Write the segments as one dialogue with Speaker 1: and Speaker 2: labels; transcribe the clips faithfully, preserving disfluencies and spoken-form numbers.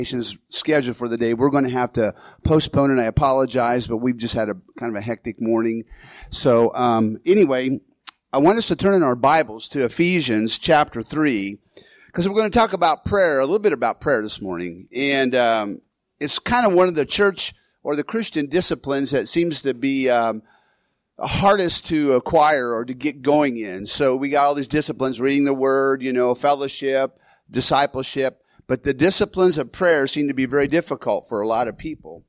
Speaker 1: scheduled for the day. We're going to have to postpone it. I apologize, but we've just had a kind of a hectic morning. So um, anyway, I want us to turn in our Bibles to Ephesians chapter three, because we're going to talk about prayer, a little bit about prayer this morning. And um, it's kind of one of the church or the Christian disciplines that seems to be um, hardest to acquire or to get going in. So we got all these disciplines, reading the Word, you know, fellowship, discipleship. But the disciplines of prayer seem to be very difficult for a lot of people.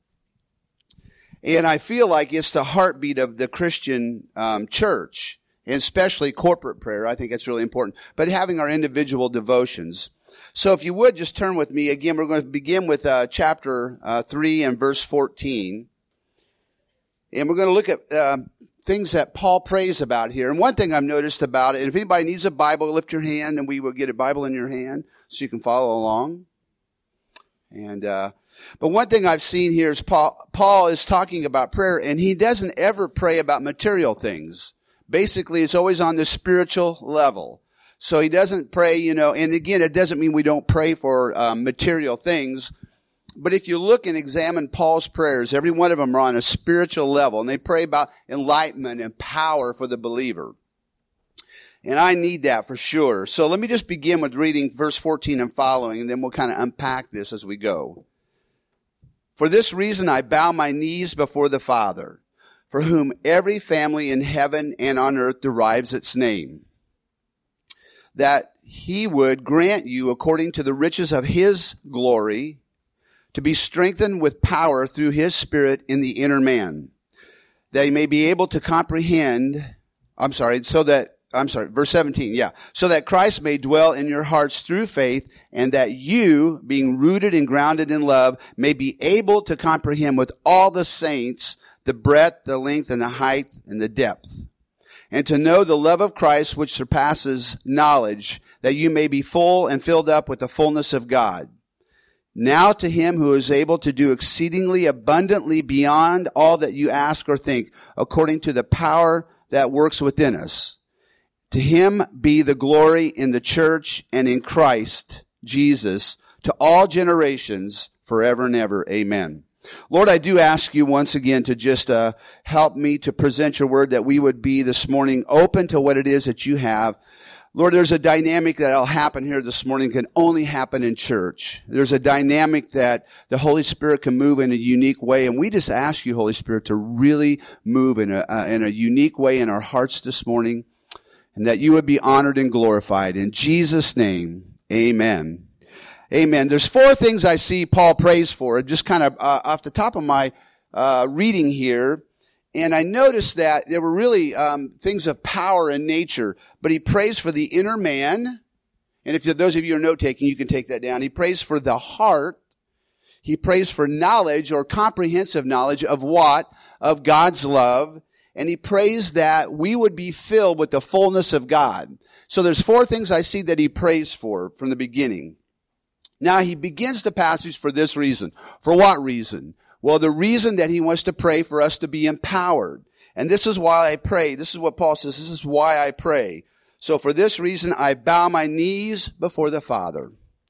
Speaker 1: And I feel like it's the heartbeat of the Christian um, church, and especially corporate prayer. I think that's really important. But having our individual devotions. So if you would just turn with me. Again, we're going to begin with uh, chapter uh, three and verse fourteen. And we're going to look at uh, things that Paul prays about here. And one thing I've noticed about it, and if anybody needs a Bible, lift your hand and we will get a Bible in your hand so you can follow along. And uh, but one thing I've seen here is Paul, Paul is talking about prayer, and he doesn't ever pray about material things. Basically, it's always on the spiritual level. So he doesn't pray, you know, and again, it doesn't mean we don't pray for um, material things. But if you look and examine Paul's prayers, every one of them are on a spiritual level, and they pray about enlightenment and power for the believer. And I need that for sure. So let me just begin with reading verse fourteen and following, and then we'll kind of unpack this as we go. For this reason I bow my knees before the Father, for whom every family in heaven and on earth derives its name, that he would grant you, according to the riches of his glory, to be strengthened with power through his Spirit in the inner man, that he may be able to comprehend, I'm sorry, so that I'm sorry, verse seventeen, yeah. So that Christ may dwell in your hearts through faith, and that you, being rooted and grounded in love, may be able to comprehend with all the saints the breadth, the length, and the height, and the depth. And to know the love of Christ which surpasses knowledge, that you may be full and filled up with the fullness of God. Now to him who is able to do exceedingly abundantly beyond all that you ask or think, according to the power that works within us. To him be the glory in the church and in Christ Jesus to all generations forever and ever. Amen. Lord, I do ask you once again to just uh, help me to present your word, that we would be this morning open to what it is that you have. Lord, there's a dynamic that will happen here this morning can only happen in church. There's a dynamic that the Holy Spirit can move in a unique way, and we just ask you, Holy Spirit, to really move in a, uh, in a unique way in our hearts this morning, and that you would be honored and glorified. In Jesus' name, amen. Amen. There's four things I see Paul prays for, just kind of uh, off the top of my uh, reading here. And I noticed that there were really um, things of power in nature. But he prays for the inner man. And if those of you are note-taking, you can take that down. He prays for the heart. He prays for knowledge or comprehensive knowledge of what? Of God's love. And he prays that we would be filled with the fullness of God. So there's four things I see that he prays for from the beginning. Now he begins the passage for this reason. For what reason? Well, the reason that he wants to pray for us to be empowered. And this is why I pray. This is what Paul says. This is why I pray. So for this reason, I bow my knees before the Father.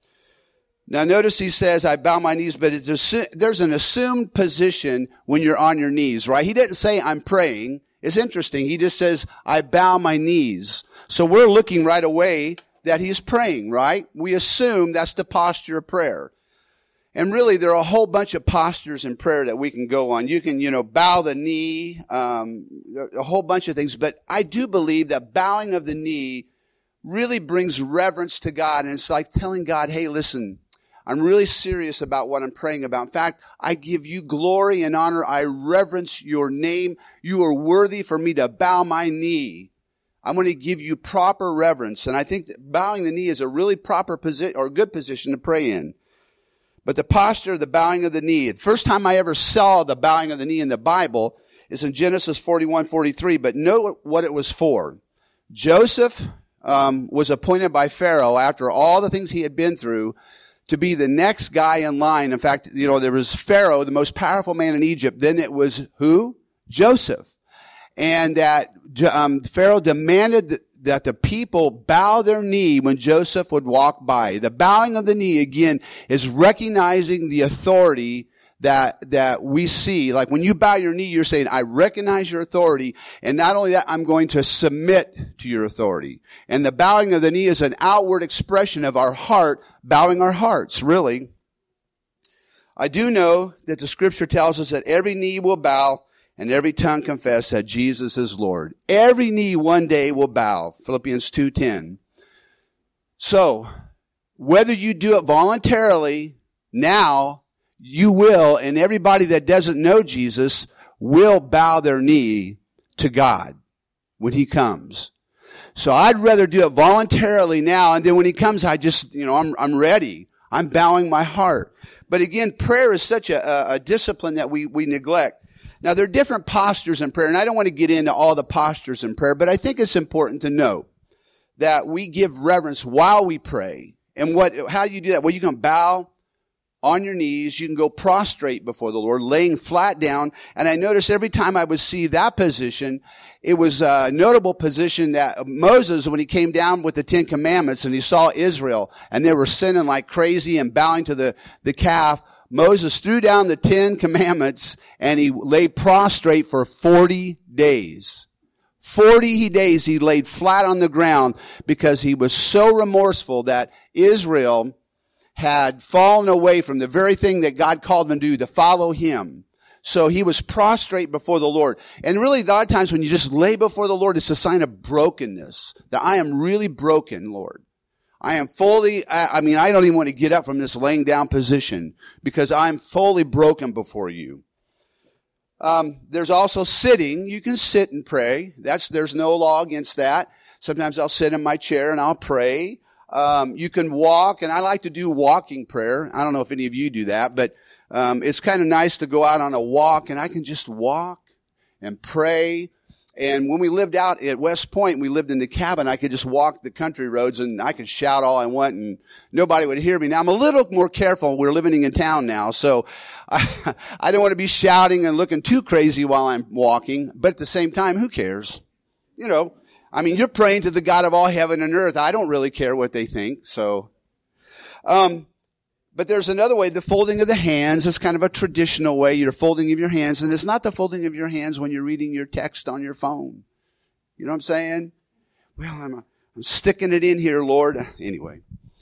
Speaker 1: Now notice he says, I bow my knees, but it's assu- there's an assumed position when you're on your knees, right? He didn't say, I'm praying. It's interesting. He just says, I bow my knees. So we're looking right away that he's praying, right? We assume that's the posture of prayer. And really, there are a whole bunch of postures in prayer that we can go on. You can, you know, bow the knee, um, a whole bunch of things. But I do believe that bowing of the knee really brings reverence to God. And it's like telling God, hey, listen, I'm really serious about what I'm praying about. In fact, I give you glory and honor. I reverence your name. You are worthy for me to bow my knee. I'm going to give you proper reverence. And I think that bowing the knee is a really proper position or good position to pray in. But the posture of the bowing of the knee, the first time I ever saw the bowing of the knee in the Bible is in Genesis forty-one forty-three. But note what it was for. Joseph um, was appointed by Pharaoh after all the things he had been through to be the next guy in line. In fact, you know, there was Pharaoh, the most powerful man in Egypt. Then it was who? Joseph. And that um, Pharaoh demanded that the people bow their knee when Joseph would walk by. The bowing of the knee, again, is recognizing the authority that, that we see. Like when you bow your knee, you're saying, I recognize your authority. And not only that, I'm going to submit to your authority. And the bowing of the knee is an outward expression of our heart, bowing our hearts, really. I do know that the scripture tells us that every knee will bow and every tongue confess that Jesus is Lord. Every knee one day will bow. Philippians two ten. So, whether you do it voluntarily now, you will, and everybody that doesn't know Jesus will bow their knee to God when He comes. So I'd rather do it voluntarily now, and then when He comes, I just, you know, I'm, I'm ready. I'm bowing my heart. But again, prayer is such a, a, a discipline that we, we neglect. Now, there are different postures in prayer, and I don't want to get into all the postures in prayer, but I think it's important to note that we give reverence while we pray. And what, how do you do that? Well, you can bow on your knees. You can go prostrate before the Lord, laying flat down. And I noticed every time I would see that position, it was a notable position that Moses, when he came down with the Ten Commandments and he saw Israel and they were sinning like crazy and bowing to the, the calf, Moses threw down the Ten Commandments and he lay prostrate for forty days. Forty days he laid flat on the ground because he was so remorseful that Israel had fallen away from the very thing that God called them to do, to follow Him. So he was prostrate before the Lord. And really, a lot of times when you just lay before the Lord, it's a sign of brokenness. That I am really broken, Lord. I am fully, I mean, I don't even want to get up from this laying down position because I'm fully broken before you. Um, there's also sitting. You can sit and pray. That's, there's no law against that. Sometimes I'll sit in my chair and I'll pray. Um, you can walk, and I like to do walking prayer. I don't know if any of you do that, but um, it's kind of nice to go out on a walk, and I can just walk and pray. And when we lived out at West Point, we lived in the cabin, I could just walk the country roads, and I could shout all I want, and nobody would hear me. Now, I'm a little more careful. We're living in town now, so I, I don't want to be shouting and looking too crazy while I'm walking, but at the same time, who cares? You know, I mean, you're praying to the God of all heaven and earth. I don't really care what they think. So, um, but there's another way. The folding of the hands is kind of a traditional way. You're folding of your hands, and it's not the folding of your hands when you're reading your text on your phone. You know what I'm saying? Well, I'm, I'm sticking it in here, Lord. Anyway.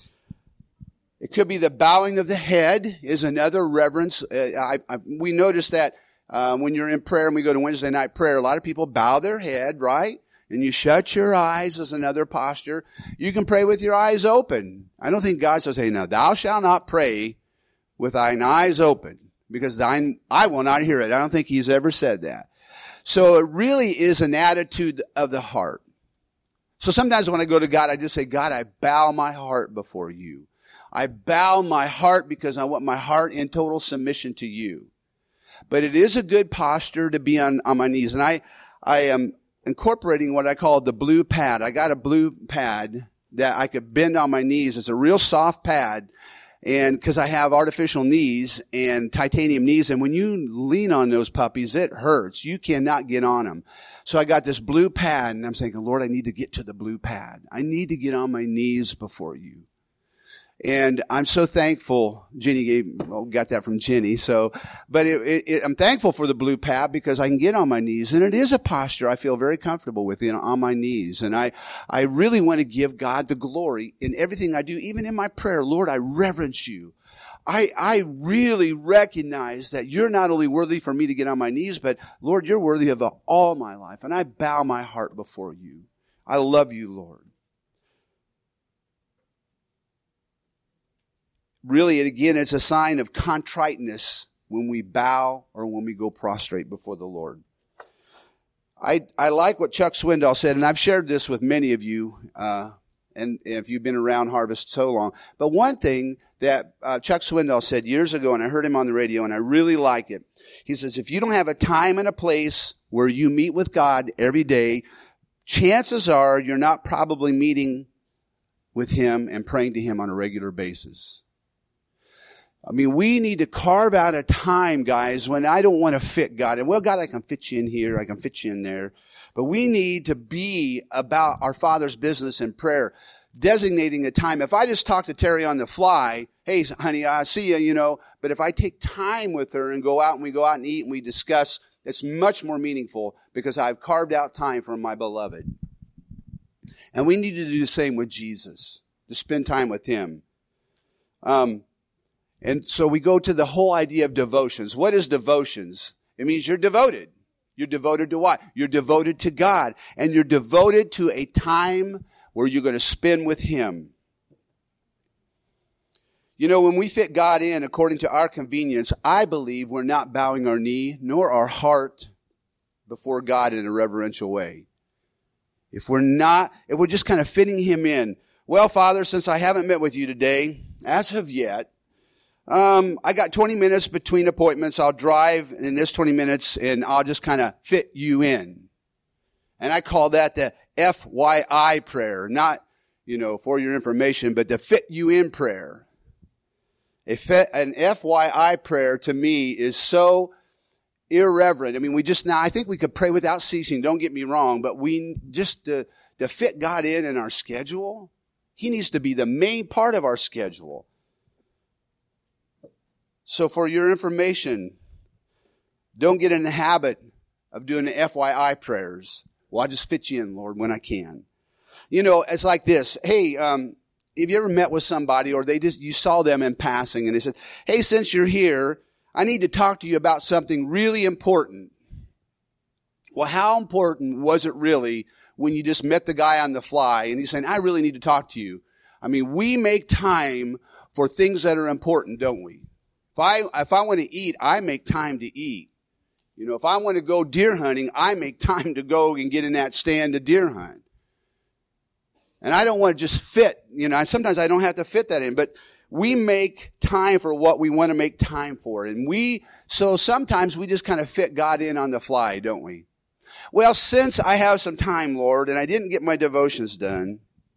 Speaker 1: It could be the bowing of the head is another reverence. Uh, I, I, we notice that uh, when you're in prayer and we go to Wednesday night prayer, a lot of people bow their head, right? And you shut your eyes is another posture. You can pray with your eyes open. I don't think God says, hey, now thou shalt not pray with thine eyes open because thine, I will not hear it. I don't think He's ever said that. So it really is an attitude of the heart. So sometimes when I go to God, I just say, God, I bow my heart before you. I bow my heart because I want my heart in total submission to you. But it is a good posture to be on, on my knees. And I, I am incorporating what I call the blue pad. I got a blue pad that I could bend on my knees. It's a real soft pad. And because I have artificial knees and titanium knees, and when you lean on those puppies, it hurts. You cannot get on them. So I got this blue pad, and I'm thinking, Lord, I need to get to the blue pad. I need to get on my knees before you. And I'm so thankful. Jenny gave, well, got that from Jenny. So, but it, it, it, I'm thankful for the blue pad because I can get on my knees, and it is a posture I feel very comfortable with, you know, on my knees. And I, I really want to give God the glory in everything I do, even in my prayer. Lord, I reverence you. I, I really recognize that you're not only worthy for me to get on my knees, but Lord, you're worthy of all my life. And I bow my heart before you. I love you, Lord. Really, again, it's a sign of contriteness when we bow or when we go prostrate before the Lord. I I like what Chuck Swindoll said, and I've shared this with many of you, uh, and if you've been around Harvest so long. But one thing that uh, Chuck Swindoll said years ago, and I heard him on the radio, and I really like it. He says, if you don't have a time and a place where you meet with God every day, chances are you're not probably meeting with Him and praying to Him on a regular basis. I mean, we need to carve out a time, guys, when I don't want to fit God. And well, God, I can fit you in here. I can fit you in there. But we need to be about our Father's business in prayer, designating a time. If I just talk to Terry on the fly, hey, honey, I see you, you know. But if I take time with her and go out and we go out and eat and we discuss, it's much more meaningful because I've carved out time for my beloved. And we need to do the same with Jesus, to spend time with him. Um, and so we go to the whole idea of devotions. What is devotions? It means you're devoted. You're devoted to what? You're devoted to God. And you're devoted to a time where you're going to spend with him. You know, when we fit God in according to our convenience, I believe we're not bowing our knee nor our heart before God in a reverential way. If we're not, if we're just kind of fitting him in, well, Father, since I haven't met with you today, as of yet, um, I got twenty minutes between appointments. I'll drive in this twenty minutes and I'll just kind of fit you in. And I call that the F Y I prayer, not, you know, for your information, but the fit you in prayer. A fit, an F Y I prayer to me is so irreverent. I mean, we just now, I think we could pray without ceasing. Don't get me wrong, but we just to, to fit God in in our schedule. He needs to be the main part of our schedule. So for your information, don't get in the habit of doing the F Y I prayers. Well, I just fit you in, Lord, when I can. You know, it's like this. Hey, um, have you ever met with somebody or they just, you saw them in passing and they said, hey, since you're here, I need to talk to you about something really important. Well, how important was it really when you just met the guy on the fly and he's saying, I really need to talk to you? I mean, we make time for things that are important, don't we? If I, if I want to eat, I make time to eat. You know, if I want to go deer hunting, I make time to go and get in that stand to deer hunt. And I don't want to just fit, you know, sometimes I don't have to fit that in, but we make time for what we want to make time for. And we, so sometimes we just kind of fit God in on the fly, don't we? Well, since I have some time, Lord, and I didn't get my devotions done,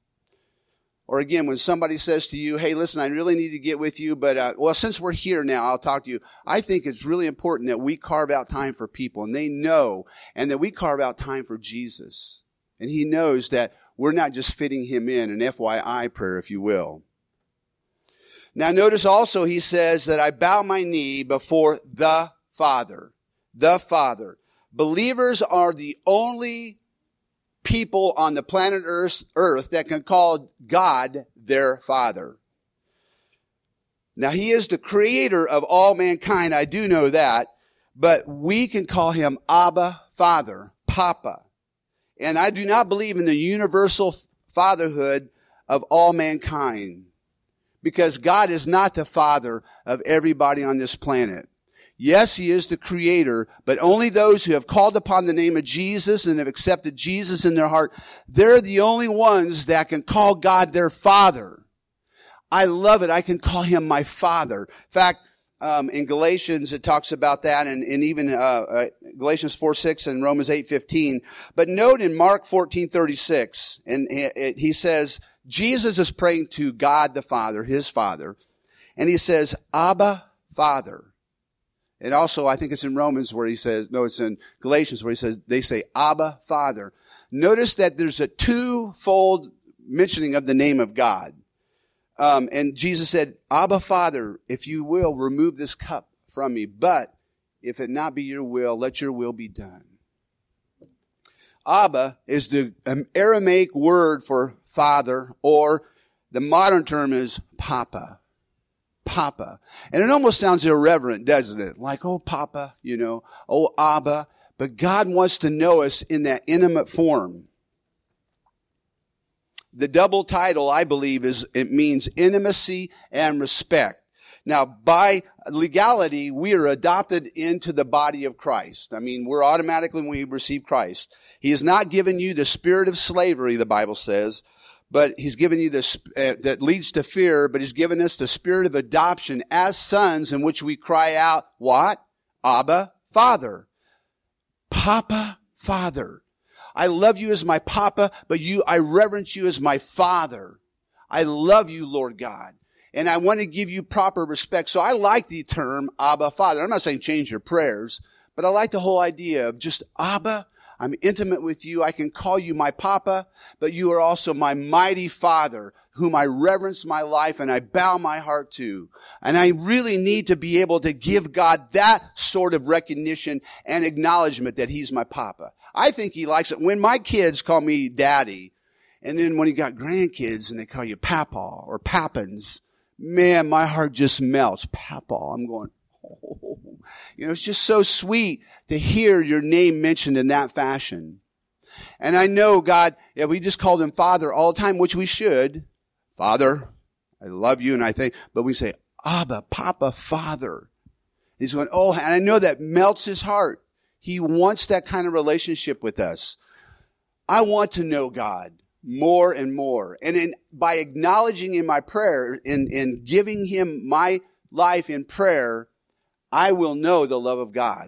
Speaker 1: or again, when somebody says to you, hey, listen, I really need to get with you, but, uh, well, since we're here now, I'll talk to you. I think it's really important that we carve out time for people, and they know, and that we carve out time for Jesus. And he knows that we're not just fitting him in, an F Y I prayer, if you will. Now, notice also he says that I bow my knee before the Father. The Father. Believers are the only people on the planet Earth, Earth that can call God their Father. Now, he is the creator of all mankind. I do know that. But we can call him Abba, Father, Papa. And I do not believe in the universal fatherhood of all mankind. Because God is not the father of everybody on this planet. Yes, he is the creator, but only those who have called upon the name of Jesus and have accepted Jesus in their heart, they're the only ones that can call God their Father. I love it. I can call him my Father. In fact, um, in Galatians, it talks about that, and, and even uh, uh, Galatians four six and Romans eight fifteen. But note in Mark fourteen thirty-six, and it, it, he says, Jesus is praying to God the Father, his Father, and he says, Abba, Father. And also, I think it's in Romans where he says, no, it's in Galatians where he says, they say, Abba, Father. Notice that there's a twofold mentioning of the name of God. Um, and Jesus said, Abba, Father, if you will, remove this cup from me. But if it not be your will, let your will be done. Abba is the Aramaic word for father, or the modern term is Papa. Papa. And it almost sounds irreverent, doesn't it? Like, oh, Papa, you know, oh, Abba. But God wants to know us in that intimate form. The double title, I believe, is it means intimacy and respect. Now, by legality, we are adopted into the body of Christ. I mean, we're automatically, when we receive Christ. He has not given you the spirit of slavery, the Bible says, but he's given you this, uh, that leads to fear, but he's given us the spirit of adoption as sons, in which we cry out, what? Abba, Father. Papa, Father. I love you as my Papa, but you, I reverence you as my Father. I love you, Lord God. And I want to give you proper respect. So I like the term Abba, Father. I'm not saying change your prayers, but I like the whole idea of just Abba. I'm intimate with you. I can call you my Papa, but you are also my mighty Father, whom I reverence my life and I bow my heart to. And I really need to be able to give God that sort of recognition and acknowledgement that he's my Papa. I think he likes it. When my kids call me Daddy, and then when you got grandkids and they call you Papa or Pappins, man, my heart just melts. Papa, I'm going, oh. You know, it's just so sweet to hear your name mentioned in that fashion. And I know God, yeah, we just called him Father all the time, which we should. Father, I love you, and I think, but we say, Abba, Papa, Father. He's going, oh, and I know that melts his heart. He wants that kind of relationship with us. I want to know God more and more. And in, by acknowledging in my prayer, in, in giving him my life in prayer, I will know the love of God.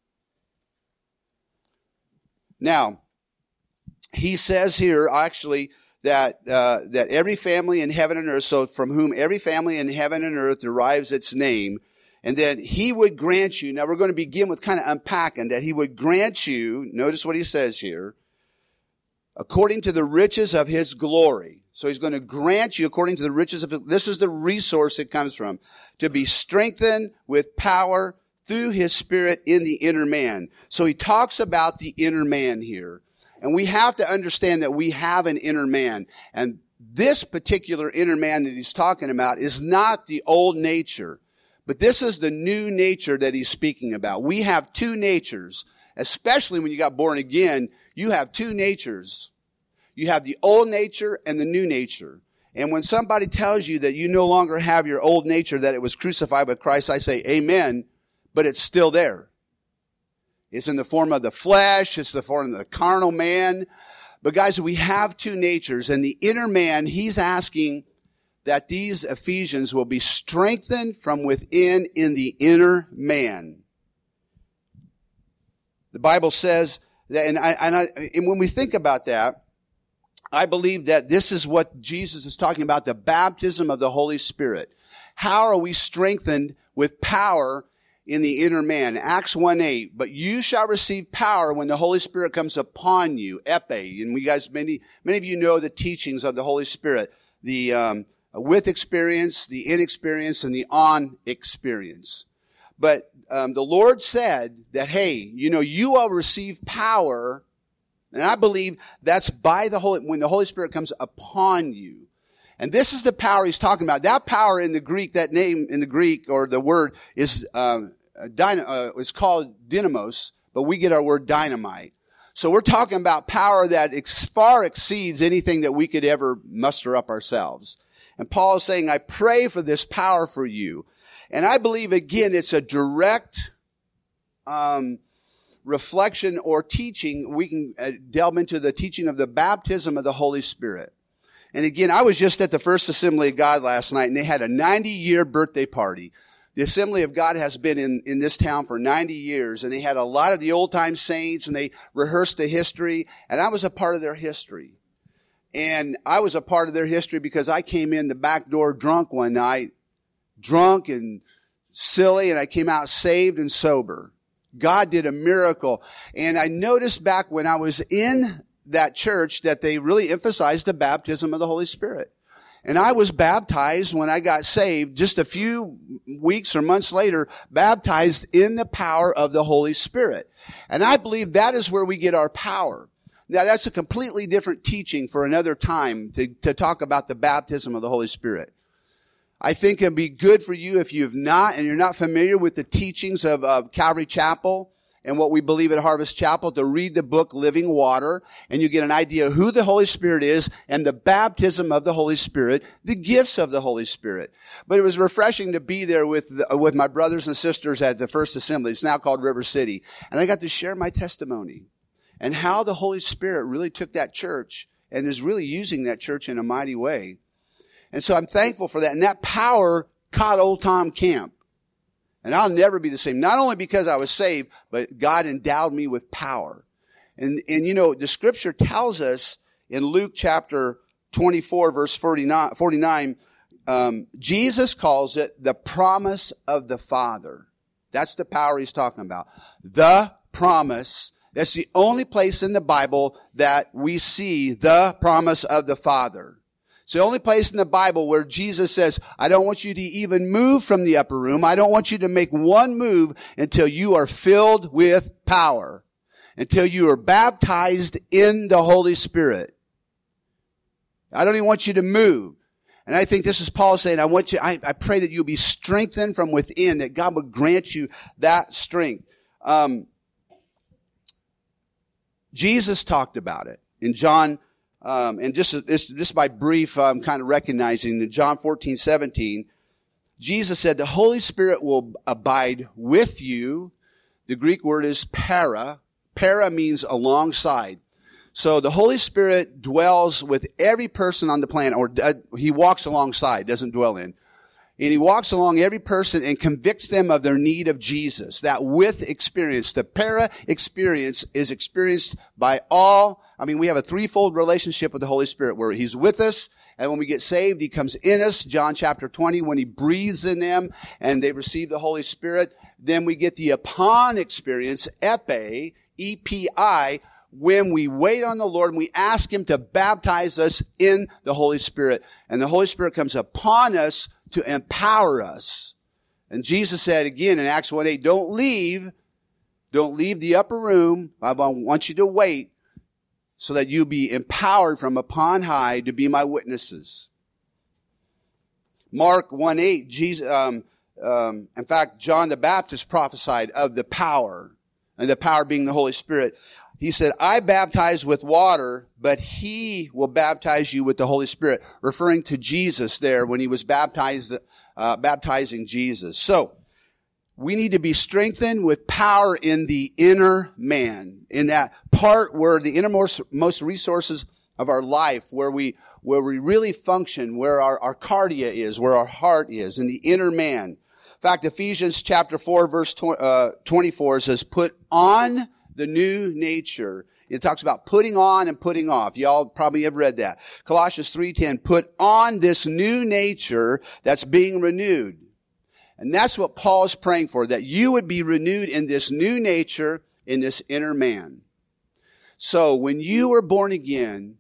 Speaker 1: Now, he says here, actually, that uh, that every family in heaven and earth, so from whom every family in heaven and earth derives its name, and then he would grant you, now we're going to begin with kind of unpacking, that he would grant you, notice what he says here, according to the riches of his glory. So he's going to grant you according to the riches of, this is the resource it comes from, to be strengthened with power through his Spirit in the inner man. So he talks about the inner man here. And we have to understand that we have an inner man. And this particular inner man that he's talking about is not the old nature, but this is the new nature that he's speaking about. We have two natures, especially when you got born again, you have two natures. You have the old nature and the new nature. And when somebody tells you that you no longer have your old nature, that it was crucified with Christ, I say, amen, but it's still there. It's in the form of the flesh. It's the form of the carnal man. But guys, we have two natures. And the inner man, he's asking that these Ephesians will be strengthened from within in the inner man. The Bible says that, and, I, and, I, and when we think about that, I believe that this is what Jesus is talking about, the baptism of the Holy Spirit. How are we strengthened with power in the inner man? Acts one eight, but you shall receive power when the Holy Spirit comes upon you, epi. And we guys, many, many of you know the teachings of the Holy Spirit, the um, with experience, the in experience, and the on experience. But um, the Lord said that, hey, you know, you will receive power. And I believe that's by the Holy, when the Holy Spirit comes upon you. And this is the power he's talking about. That power in the Greek, that name in the Greek, or the word is, um, dyna, uh, is called dynamos, but we get our word dynamite. So we're talking about power that ex- far exceeds anything that we could ever muster up ourselves. And Paul is saying, I pray for this power for you. And I believe, again, it's a direct, um, reflection or teaching. We can uh, delve into the teaching of the baptism of the Holy Spirit. And again, I was just at the First Assembly of God last night, and they had a ninety-year birthday party. The Assembly of God has been in, in this town for ninety years, and they had a lot of the old-time saints, and they rehearsed the history, and I was a part of their history. And I was a part of their history because I came in the back door drunk one night, drunk and silly, and I came out saved and sober. God did a miracle. And I noticed back when I was in that church that they really emphasized the baptism of the Holy Spirit. And I was baptized when I got saved, just a few weeks or months later, baptized in the power of the Holy Spirit. And I believe that is where we get our power. Now, that's a completely different teaching for another time to, to talk about the baptism of the Holy Spirit. I think it'd be good for you if you've not, and you're not familiar with the teachings of uh, Calvary Chapel and what we believe at Harvest Chapel, to read the book Living Water, and you get an idea of who the Holy Spirit is and the baptism of the Holy Spirit, the gifts of the Holy Spirit. But it was refreshing to be there with the, with my brothers and sisters at the First Assembly. It's now called River City. And I got to share my testimony and how the Holy Spirit really took that church and is really using that church in a mighty way. And so I'm thankful for that. And that power caught old Tom Camp. And I'll never be the same. Not only because I was saved, but God endowed me with power. And, and you know, the scripture tells us in Luke chapter twenty-four, verse forty-nine, Um, Jesus calls it the promise of the Father. That's the power he's talking about. The promise. That's the only place in the Bible that we see the promise of the Father. It's the only place in the Bible where Jesus says, I don't want you to even move from the upper room. I don't want you to make one move until you are filled with power, until you are baptized in the Holy Spirit. I don't even want you to move. And I think this is Paul saying, I want you, I, I pray that you'll be strengthened from within, that God would grant you that strength. Um, Jesus talked about it in John, um, and just, this, just by brief, um, kind of recognizing that John fourteen, seventeen, Jesus said, the Holy Spirit will abide with you. The Greek word is para. Para means alongside. So the Holy Spirit dwells with every person on the planet, or uh, he walks alongside, doesn't dwell in. And he walks along every person and convicts them of their need of Jesus. That with experience, the para experience is experienced by all. I mean, we have a threefold relationship with the Holy Spirit where he's with us, and when we get saved, he comes in us. John chapter twenty, when he breathes in them and they receive the Holy Spirit, then we get the upon experience, epi, E P I, when we wait on the Lord and we ask him to baptize us in the Holy Spirit. And the Holy Spirit comes upon us to empower us. And Jesus said again in Acts one eight, don't leave. Don't leave the upper room. I want you to wait so that you be empowered from upon high to be my witnesses. Mark one eight, Jesus, um, um, in fact, John the Baptist prophesied of the power, and the power being the Holy Spirit. He said, I baptize with water, but he will baptize you with the Holy Spirit, referring to Jesus there when he was baptized, uh, baptizing Jesus. So, we need to be strengthened with power in the inner man, in that part where the innermost most resources of our life, where we, where we really function, where our, our cardia is, where our heart is, in the inner man. In fact, Ephesians chapter four, verse twenty-four says, put on the new nature. It talks about putting on and putting off. Y'all probably have read that. Colossians three ten, put on this new nature that's being renewed. And that's what Paul is praying for, that you would be renewed in this new nature, in this inner man. So when you were born again,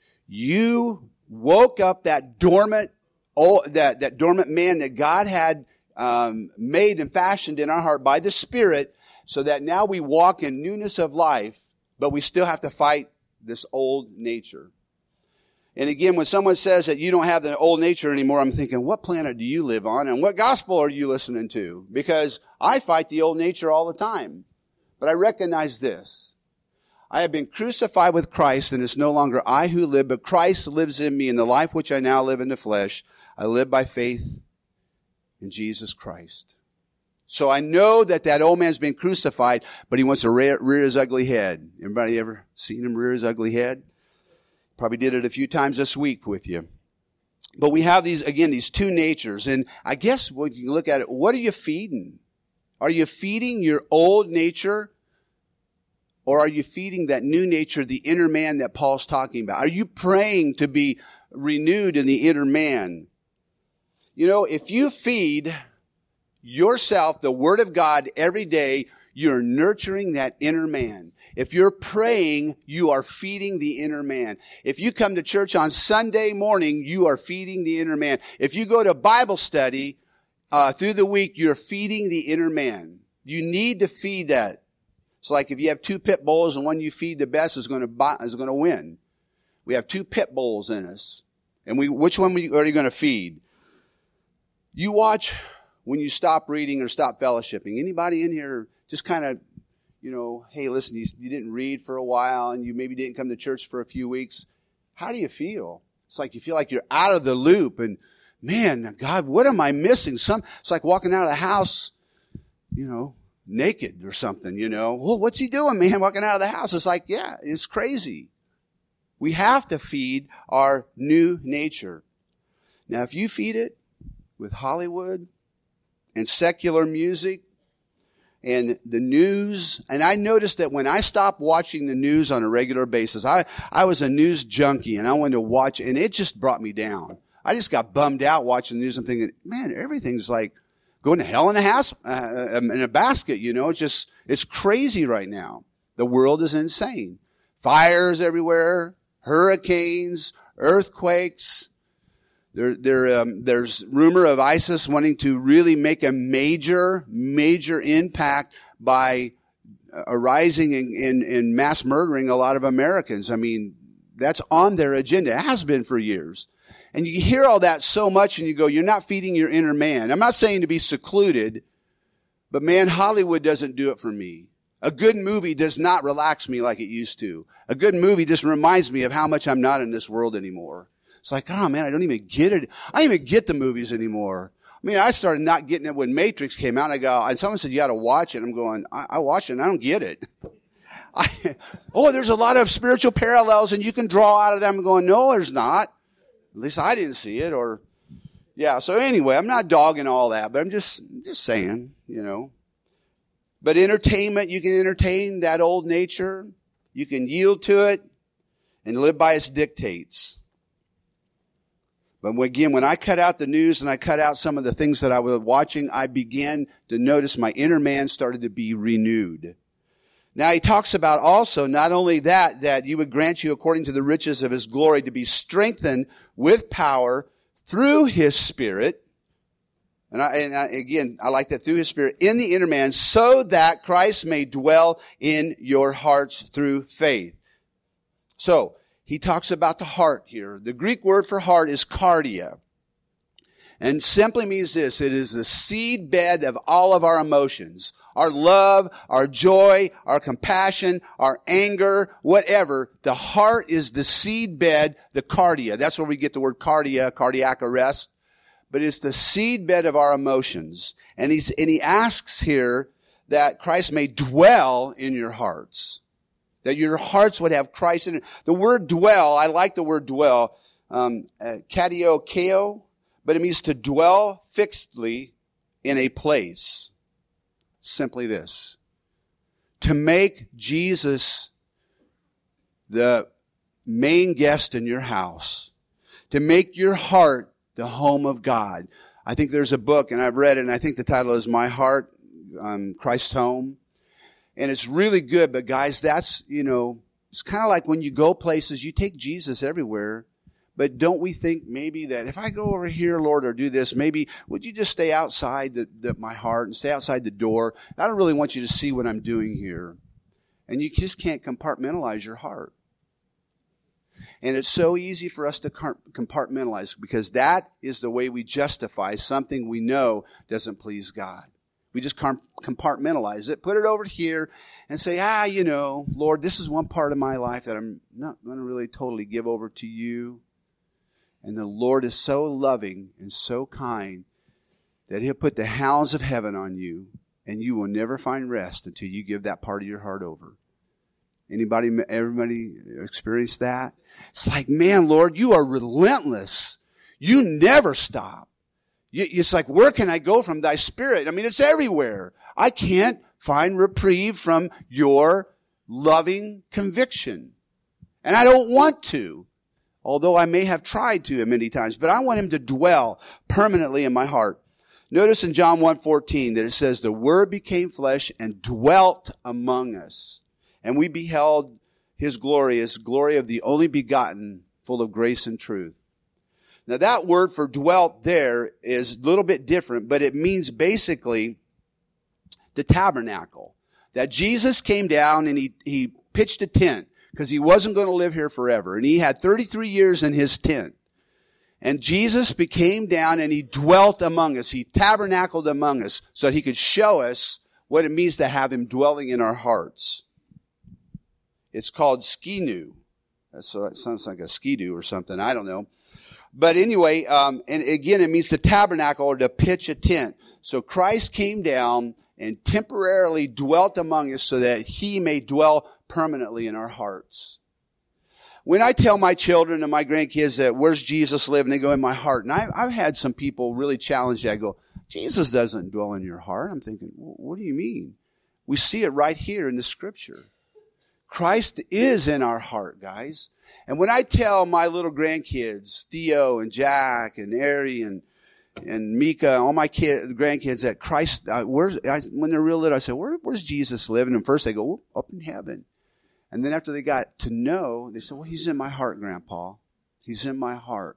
Speaker 1: you woke up that dormant, oh, that, that dormant man that God had um, made and fashioned in our heart by the Spirit, so that now we walk in newness of life, but we still have to fight this old nature. And again, when someone says that you don't have the old nature anymore, I'm thinking, what planet do you live on? And what gospel are you listening to? Because I fight the old nature all the time. But I recognize this. I have been crucified with Christ, and it's no longer I who live, but Christ lives in me. In the life which I now live in the flesh, I live by faith in Jesus Christ. So I know that that old man's been crucified, but he wants to rear, rear his ugly head. Everybody ever seen him rear his ugly head? Probably did it a few times this week with you. But we have these, again, these two natures. And I guess when you look at it, what are you feeding? Are you feeding your old nature? Or are you feeding that new nature, the inner man that Paul's talking about? Are you praying to be renewed in the inner man? You know, if you feed yourself the Word of God every day, you're nurturing that inner man. If you're praying, you are feeding the inner man. If you come to church on Sunday morning, you are feeding the inner man. If you go to Bible study uh, through the week, you're feeding the inner man. You need to feed that. It's like if you have two pit bulls and one you feed the best is going to buy, is going to win. We have two pit bulls in us, and we which one are you going to feed? You watch when you stop reading or stop fellowshipping. Anybody in here just kind of, you know, hey, listen, you, you didn't read for a while and you maybe didn't come to church for a few weeks. How do you feel? It's like you feel like you're out of the loop and, man, God, what am I missing? Some, it's like walking out of the house, you know, naked or something, you know. Well, what's he doing, man, walking out of the house? It's like, yeah, it's crazy. We have to feed our new nature. Now, if you feed it with Hollywood and secular music and the news, and I noticed that when I stopped watching the news on a regular basis, I, I was a news junkie and I wanted to watch, and it just brought me down. I just got bummed out watching the news. I'm thinking, man, everything's like going to hell in a house, uh, in a basket, you know. It's just, it's crazy right now. The world is insane. Fires everywhere, hurricanes, earthquakes. There, there, um, there's rumor of ISIS wanting to really make a major, major impact by arising in, in, in mass murdering a lot of Americans. I mean, that's on their agenda. It has been for years. And you hear all that so much and you go, you're not feeding your inner man. I'm not saying to be secluded, but man, Hollywood doesn't do it for me. A good movie does not relax me like it used to. A good movie just reminds me of how much I'm not in this world anymore. It's like, oh man, I don't even get it. I don't even get the movies anymore. I mean, I started not getting it when Matrix came out. And I go, and someone said, you got to watch it. I'm going, I, I watched it and I don't get it. I, oh, there's a lot of spiritual parallels and you can draw out of them. I'm going, no, there's not. At least I didn't see it. Or, yeah. So anyway, I'm not dogging all that, but I'm just, just saying, you know. But entertainment, you can entertain that old nature. You can yield to it and live by its dictates. But again, when I cut out the news and I cut out some of the things that I was watching, I began to notice my inner man started to be renewed. Now he talks about also not only that, that you would grant you according to the riches of his glory to be strengthened with power through his Spirit. And, I, and I, again, I like that, through his Spirit in the inner man, so that Christ may dwell in your hearts through faith. So, he talks about the heart here. The Greek word for heart is cardia. And simply means this: it is the seed bed of all of our emotions. Our love, our joy, our compassion, our anger, whatever. The heart is the seed bed, the cardia. That's where we get the word cardia, cardiac arrest. But it's the seed bed of our emotions. And he's, and he asks here that Christ may dwell in your hearts. That your hearts would have Christ in it. The word dwell, I like the word dwell, um, uh, katiokeo, but it means to dwell fixedly in a place. Simply this: to make Jesus the main guest in your house. To make your heart the home of God. I think there's a book, and I've read it, and I think the title is My Heart, um, Christ's Home. And it's really good, but guys, that's, you know, it's kind of like when you go places, you take Jesus everywhere, but don't we think maybe that if I go over here, Lord, or do this, maybe would you just stay outside the, the, my heart and stay outside the door? I don't really want you to see what I'm doing here. And you just can't compartmentalize your heart. And it's so easy for us to compartmentalize because that is the way we justify something we know doesn't please God. We just compartmentalize it, put it over here, and say, ah, you know, Lord, this is one part of my life that I'm not going to really totally give over to you. And the Lord is so loving and so kind that he'll put the hounds of heaven on you, and you will never find rest until you give that part of your heart over. Anybody, everybody experience that? It's like, man, Lord, you are relentless. You never stop. It's like, where can I go from thy Spirit? I mean, it's everywhere. I can't find reprieve from your loving conviction. And I don't want to, although I may have tried to many times, but I want him to dwell permanently in my heart. Notice in John one fourteen that it says, the Word became flesh and dwelt among us. And we beheld his glory as glory of the only begotten, full of grace and truth. Now that word for dwelt there is a little bit different, but it means basically the tabernacle. That Jesus came down and he, he pitched a tent because he wasn't going to live here forever. And he had thirty-three years in his tent. And Jesus became down and he dwelt among us. He tabernacled among us so that he could show us what it means to have him dwelling in our hearts. It's called skinu. So that sounds like a skidoo or something. I don't know. But anyway, um, and again, it means to tabernacle or to pitch a tent. So Christ came down and temporarily dwelt among us so that he may dwell permanently in our hearts. When I tell my children and my grandkids that where's Jesus live, and they go in my heart, and I've, I've had some people really challenge that. I go, Jesus doesn't dwell in your heart. I'm thinking, well, what do you mean? We see it right here in the Scripture. Christ is in our heart, guys. And when I tell my little grandkids, Theo and Jack and Ari and and Mika, all my kid, grandkids, that Christ, uh, where's, I, when they're real little, I say, Where, where's Jesus living? And first they go, oh, up in heaven. And then after they got to know, they said, well, he's in my heart, Grandpa. He's in my heart.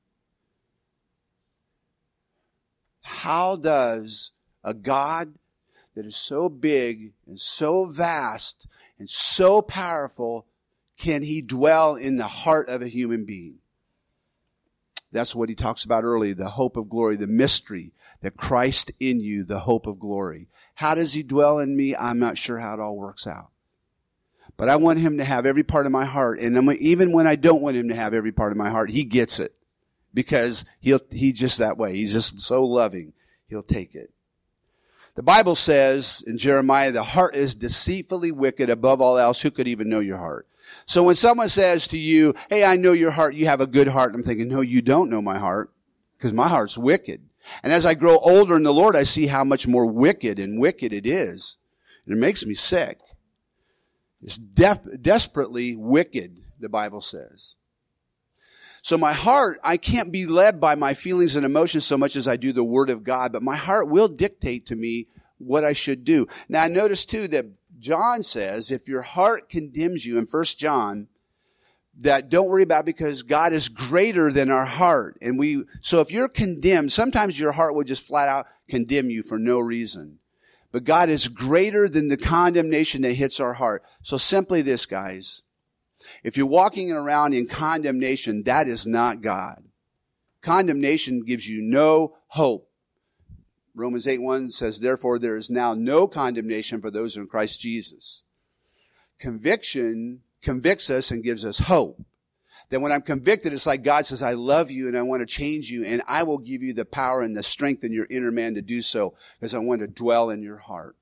Speaker 1: How does a God that is so big and so vast and so powerful, can he dwell in the heart of a human being? That's what he talks about earlier, the hope of glory, the mystery, that Christ in you, the hope of glory. How does he dwell in me? I'm not sure how it all works out. But I want him to have every part of my heart. And even when I don't want him to have every part of my heart, he gets it. Because he'll, he's just that way. He's just so loving. He'll take it. The Bible says in Jeremiah, the heart is deceitfully wicked above all else. Who could even know your heart? So when someone says to you, hey, I know your heart, you have a good heart, I'm thinking, no, you don't know my heart, because my heart's wicked. And as I grow older in the Lord, I see how much more wicked and wicked it is. And it makes me sick. It's def- desperately wicked, the Bible says. So my heart, I can't be led by my feelings and emotions so much as I do the Word of God, but my heart will dictate to me what I should do. Now, I notice too that John says, if your heart condemns you in First John, that don't worry about it because God is greater than our heart. And we, so if you're condemned, sometimes your heart will just flat out condemn you for no reason. But God is greater than the condemnation that hits our heart. So simply this, guys. If you're walking around in condemnation, that is not God. Condemnation gives you no hope. Romans eight one says, therefore, there is now no condemnation for those in Christ Jesus. Conviction convicts us and gives us hope. Then when I'm convicted, it's like God says, I love you and I want to change you, and I will give you the power and the strength in your inner man to do so, because I want to dwell in your heart.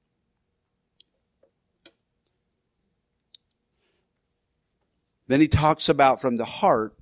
Speaker 1: Then he talks about from the heart,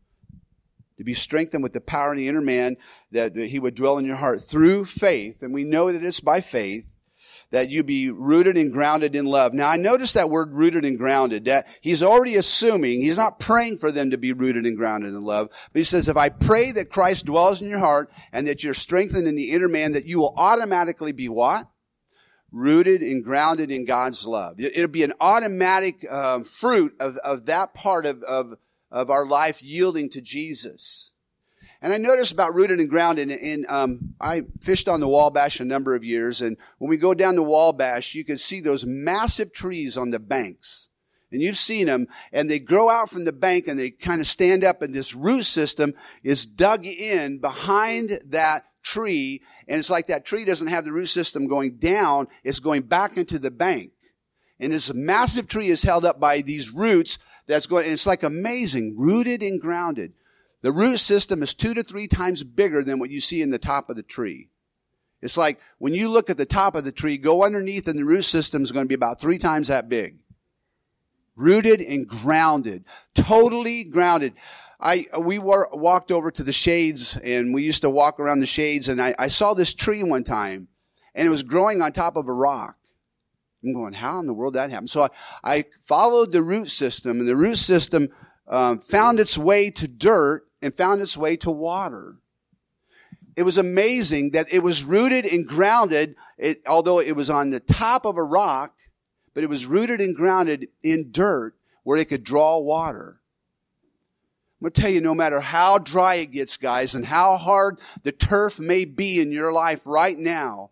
Speaker 1: to be strengthened with the power in the inner man, that he would dwell in your heart through faith. And we know that it's by faith that you be rooted and grounded in love. Now, I notice that word rooted and grounded, that he's already assuming, he's not praying for them to be rooted and grounded in love, but he says, if I pray that Christ dwells in your heart and that you're strengthened in the inner man, that you will automatically be what? Rooted and grounded in God's love. It'll be an automatic um, fruit of, of that part of, of of our life yielding to Jesus. And I noticed about rooted and grounded, and, and um, I fished on the Wabash a number of years, and when we go down the Wabash, you can see those massive trees on the banks. And you've seen them, and they grow out from the bank, and they kind of stand up, and this root system is dug in behind that tree, and it's like that tree doesn't have the root system going down, it's going back into the bank. And this massive tree is held up by these roots that's going, and it's like amazing, rooted and grounded. The root system is two to three times bigger than what you see in the top of the tree. It's like when you look at the top of the tree, go underneath, and the root system is going to be about three times that big. Rooted and grounded, totally grounded. I we were, walked over to the shades, and we used to walk around the shades, and I, I saw this tree one time, and it was growing on top of a rock. I'm going, how in the world did that happen? So I, I followed the root system, and the root system um, found its way to dirt and found its way to water. It was amazing that it was rooted and grounded, it, although it was on the top of a rock, but it was rooted and grounded in dirt where it could draw water. I'm going to tell you, no matter how dry it gets, guys, and how hard the turf may be in your life right now,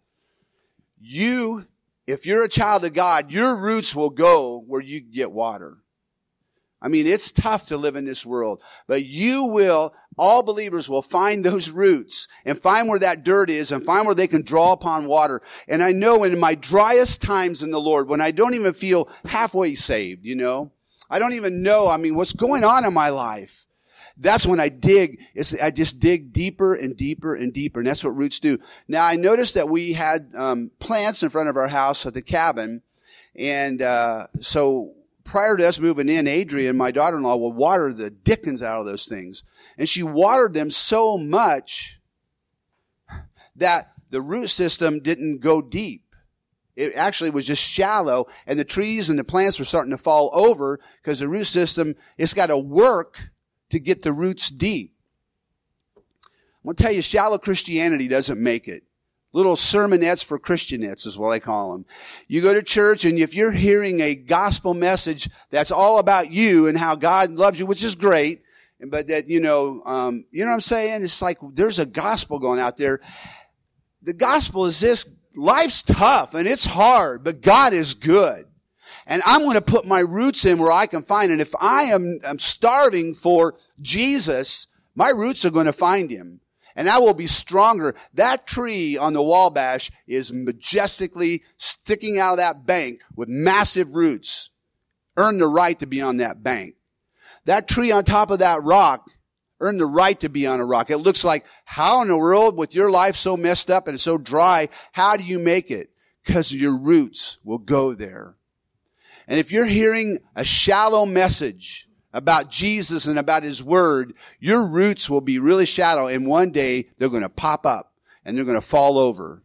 Speaker 1: you If you're a child of God, your roots will go where you get water. I mean, it's tough to live in this world, but you will, all believers will find those roots and find where that dirt is and find where they can draw upon water. And I know in my driest times in the Lord, when I don't even feel halfway saved, you know, I don't even know, I mean, what's going on in my life. That's when I dig, it's, I just dig deeper and deeper and deeper, and that's what roots do. Now, I noticed that we had um, plants in front of our house at the cabin, and uh, so prior to us moving in, Adrian, my daughter-in-law, would water the dickens out of those things. And she watered them so much that the root system didn't go deep. It actually was just shallow, and the trees and the plants were starting to fall over because the root system, it's got to work to get the roots deep. I'm going to tell you, shallow Christianity doesn't make it. Little sermonettes for Christianettes is what I call them. You go to church, and if you're hearing a gospel message that's all about you and how God loves you, which is great, but that, you know, um, you know what I'm saying? It's like there's a gospel going out there. The gospel is this: life's tough and it's hard, but God is good. And I'm going to put my roots in where I can find. And if I am I'm starving for Jesus, my roots are going to find him. And I will be stronger. That tree on the Wabash is majestically sticking out of that bank with massive roots. Earned the right to be on that bank. That tree on top of that rock earned the right to be on a rock. It looks like, how in the world, with your life so messed up and it's so dry, how do you make it? Because your roots will go there. And if you're hearing a shallow message about Jesus and about his word, your roots will be really shallow, and one day they're going to pop up and they're going to fall over.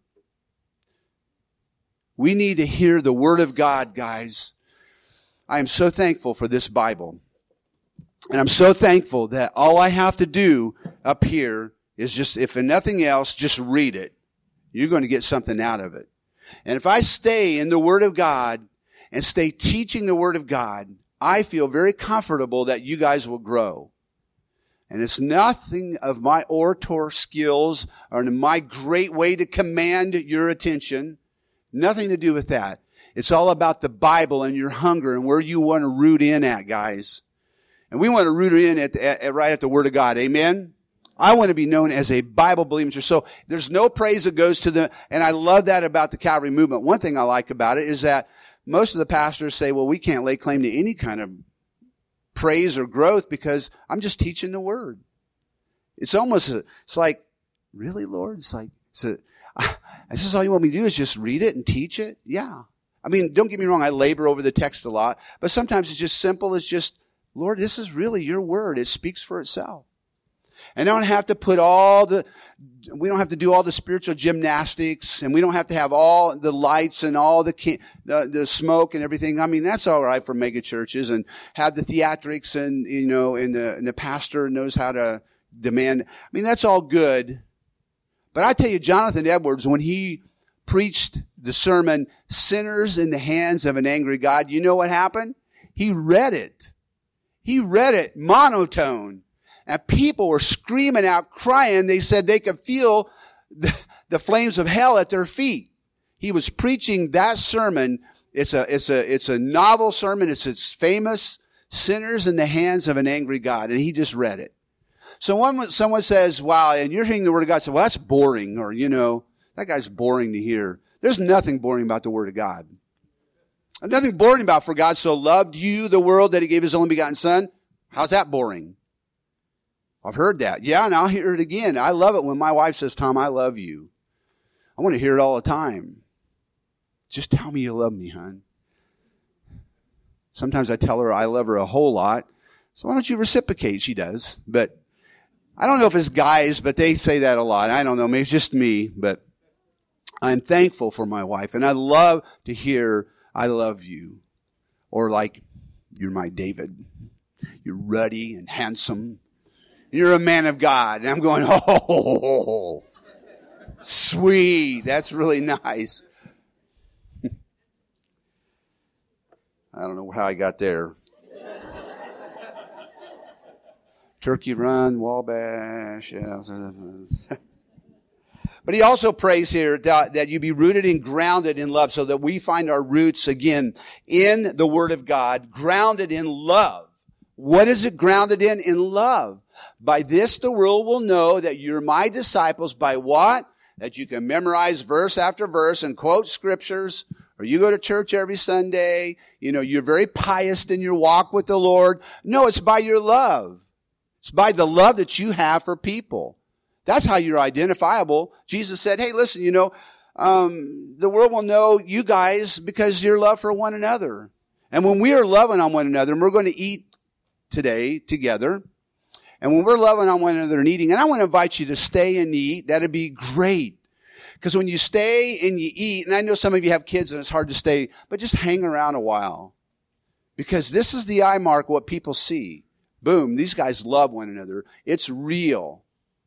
Speaker 1: We need to hear the word of God, guys. I am so thankful for this Bible. And I'm so thankful that all I have to do up here is just, if nothing else, just read it. You're going to get something out of it. And if I stay in the Word of God and stay teaching the Word of God, I feel very comfortable that you guys will grow. And it's nothing of my orator skills or my great way to command your attention. Nothing to do with that. It's all about the Bible and your hunger and where you want to root in at, guys. And we want to root in at, at, at right at the Word of God. Amen? I want to be known as a Bible-believing church. So there's no praise that goes to the, and I love that about the Calvary movement. One thing I like about it is that most of the pastors say, well, we can't lay claim to any kind of praise or growth because I'm just teaching the Word. It's almost, a, it's like, really, Lord? It's like, so, is this all you want me to do is just read it and teach it? Yeah. I mean, don't get me wrong, I labor over the text a lot, but sometimes it's just simple as just, Lord, this is really your word. It speaks for itself. And I don't have to put all the, we don't have to do all the spiritual gymnastics, and we don't have to have all the lights and all the, the, the smoke and everything. I mean, that's all right for mega churches, and have the theatrics, and, you know, and the, and the pastor knows how to demand. I mean, that's all good. But I tell you, Jonathan Edwards, when he preached the sermon, Sinners in the Hands of an Angry God, you know what happened? He read it. He read it monotone. And people were screaming out, crying. They said they could feel the, the flames of hell at their feet. He was preaching that sermon. It's a, it's a, it's a novel sermon. It's, it's famous, Sinners in the Hands of an Angry God. And he just read it. So when someone says, wow, and you're hearing the Word of God, say, well, that's boring. Or, you know, that guy's boring to hear. There's nothing boring about the Word of God. There's nothing boring about, for God so loved you, the world, that he gave his only begotten Son. How's that boring? I've heard that. Yeah, and I'll hear it again. I love it when my wife says, Tom, I love you. I want to hear it all the time. Just tell me you love me, hon. Sometimes I tell her I love her a whole lot. So why don't you reciprocate? She does. But I don't know if it's guys, but they say that a lot. I don't know. Maybe it's just me. But I'm thankful for my wife. And I love to hear, I love you. Or like, you're my David. You're ruddy and handsome. You're a man of God. And I'm going, oh, sweet. That's really nice. I don't know how I got there. Turkey Run, Wabash. Yeah. But he also prays here that, that you be rooted and grounded in love, so that we find our roots again in the Word of God, grounded in love. What is it grounded in? In love. By this the world will know that you're my disciples. By what? That you can memorize verse after verse and quote scriptures, or you go to church every Sunday. You know, you're very pious in your walk with the Lord. No, it's by your love. It's by the love that you have for people. That's how you're identifiable. Jesus said, hey, listen, you know, um, the world will know you guys because your love for one another. And when we are loving on one another, and we're going to eat today together, and when we're loving on one another and eating, and I want to invite you to stay and eat, that'd be great. Because when you stay and you eat, and I know some of you have kids and it's hard to stay, but just hang around a while. Because this is the eye mark, what people see. Boom, these guys love one another. It's real.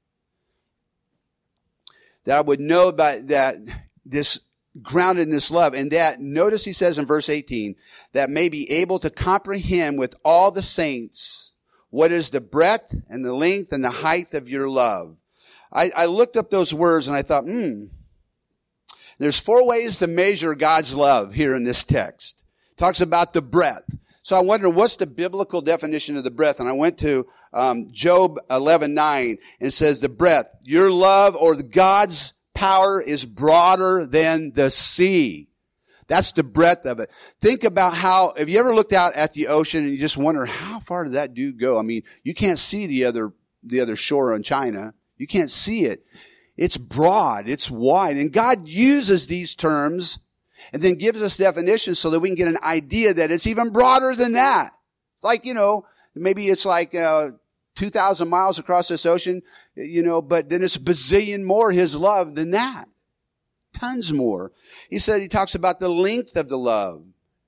Speaker 1: That I would know about that, this grounded in this love. And that, notice he says in verse eighteen, that may be able to comprehend with all the saints what is the breadth and the length and the height of your love. I, I looked up those words and I thought, hmm. There's four ways to measure God's love here in this text. It talks about the breadth. So I wonder, what's the biblical definition of the breadth? And I went to um, Job eleven nine, and it says the breadth, your love or God's power is broader than the sea. That's the breadth of it. Think about how, have you ever looked out at the ocean and you just wonder, how far did that dude go? I mean, you can't see the other, the other shore in China. You can't see it. It's broad. It's wide. And God uses these terms and then gives us definitions so that we can get an idea that it's even broader than that. It's like, you know, maybe it's like uh, two thousand miles across this ocean, you know, but then it's a bazillion more his love than that. Tons more. He said, he talks about the length of the love.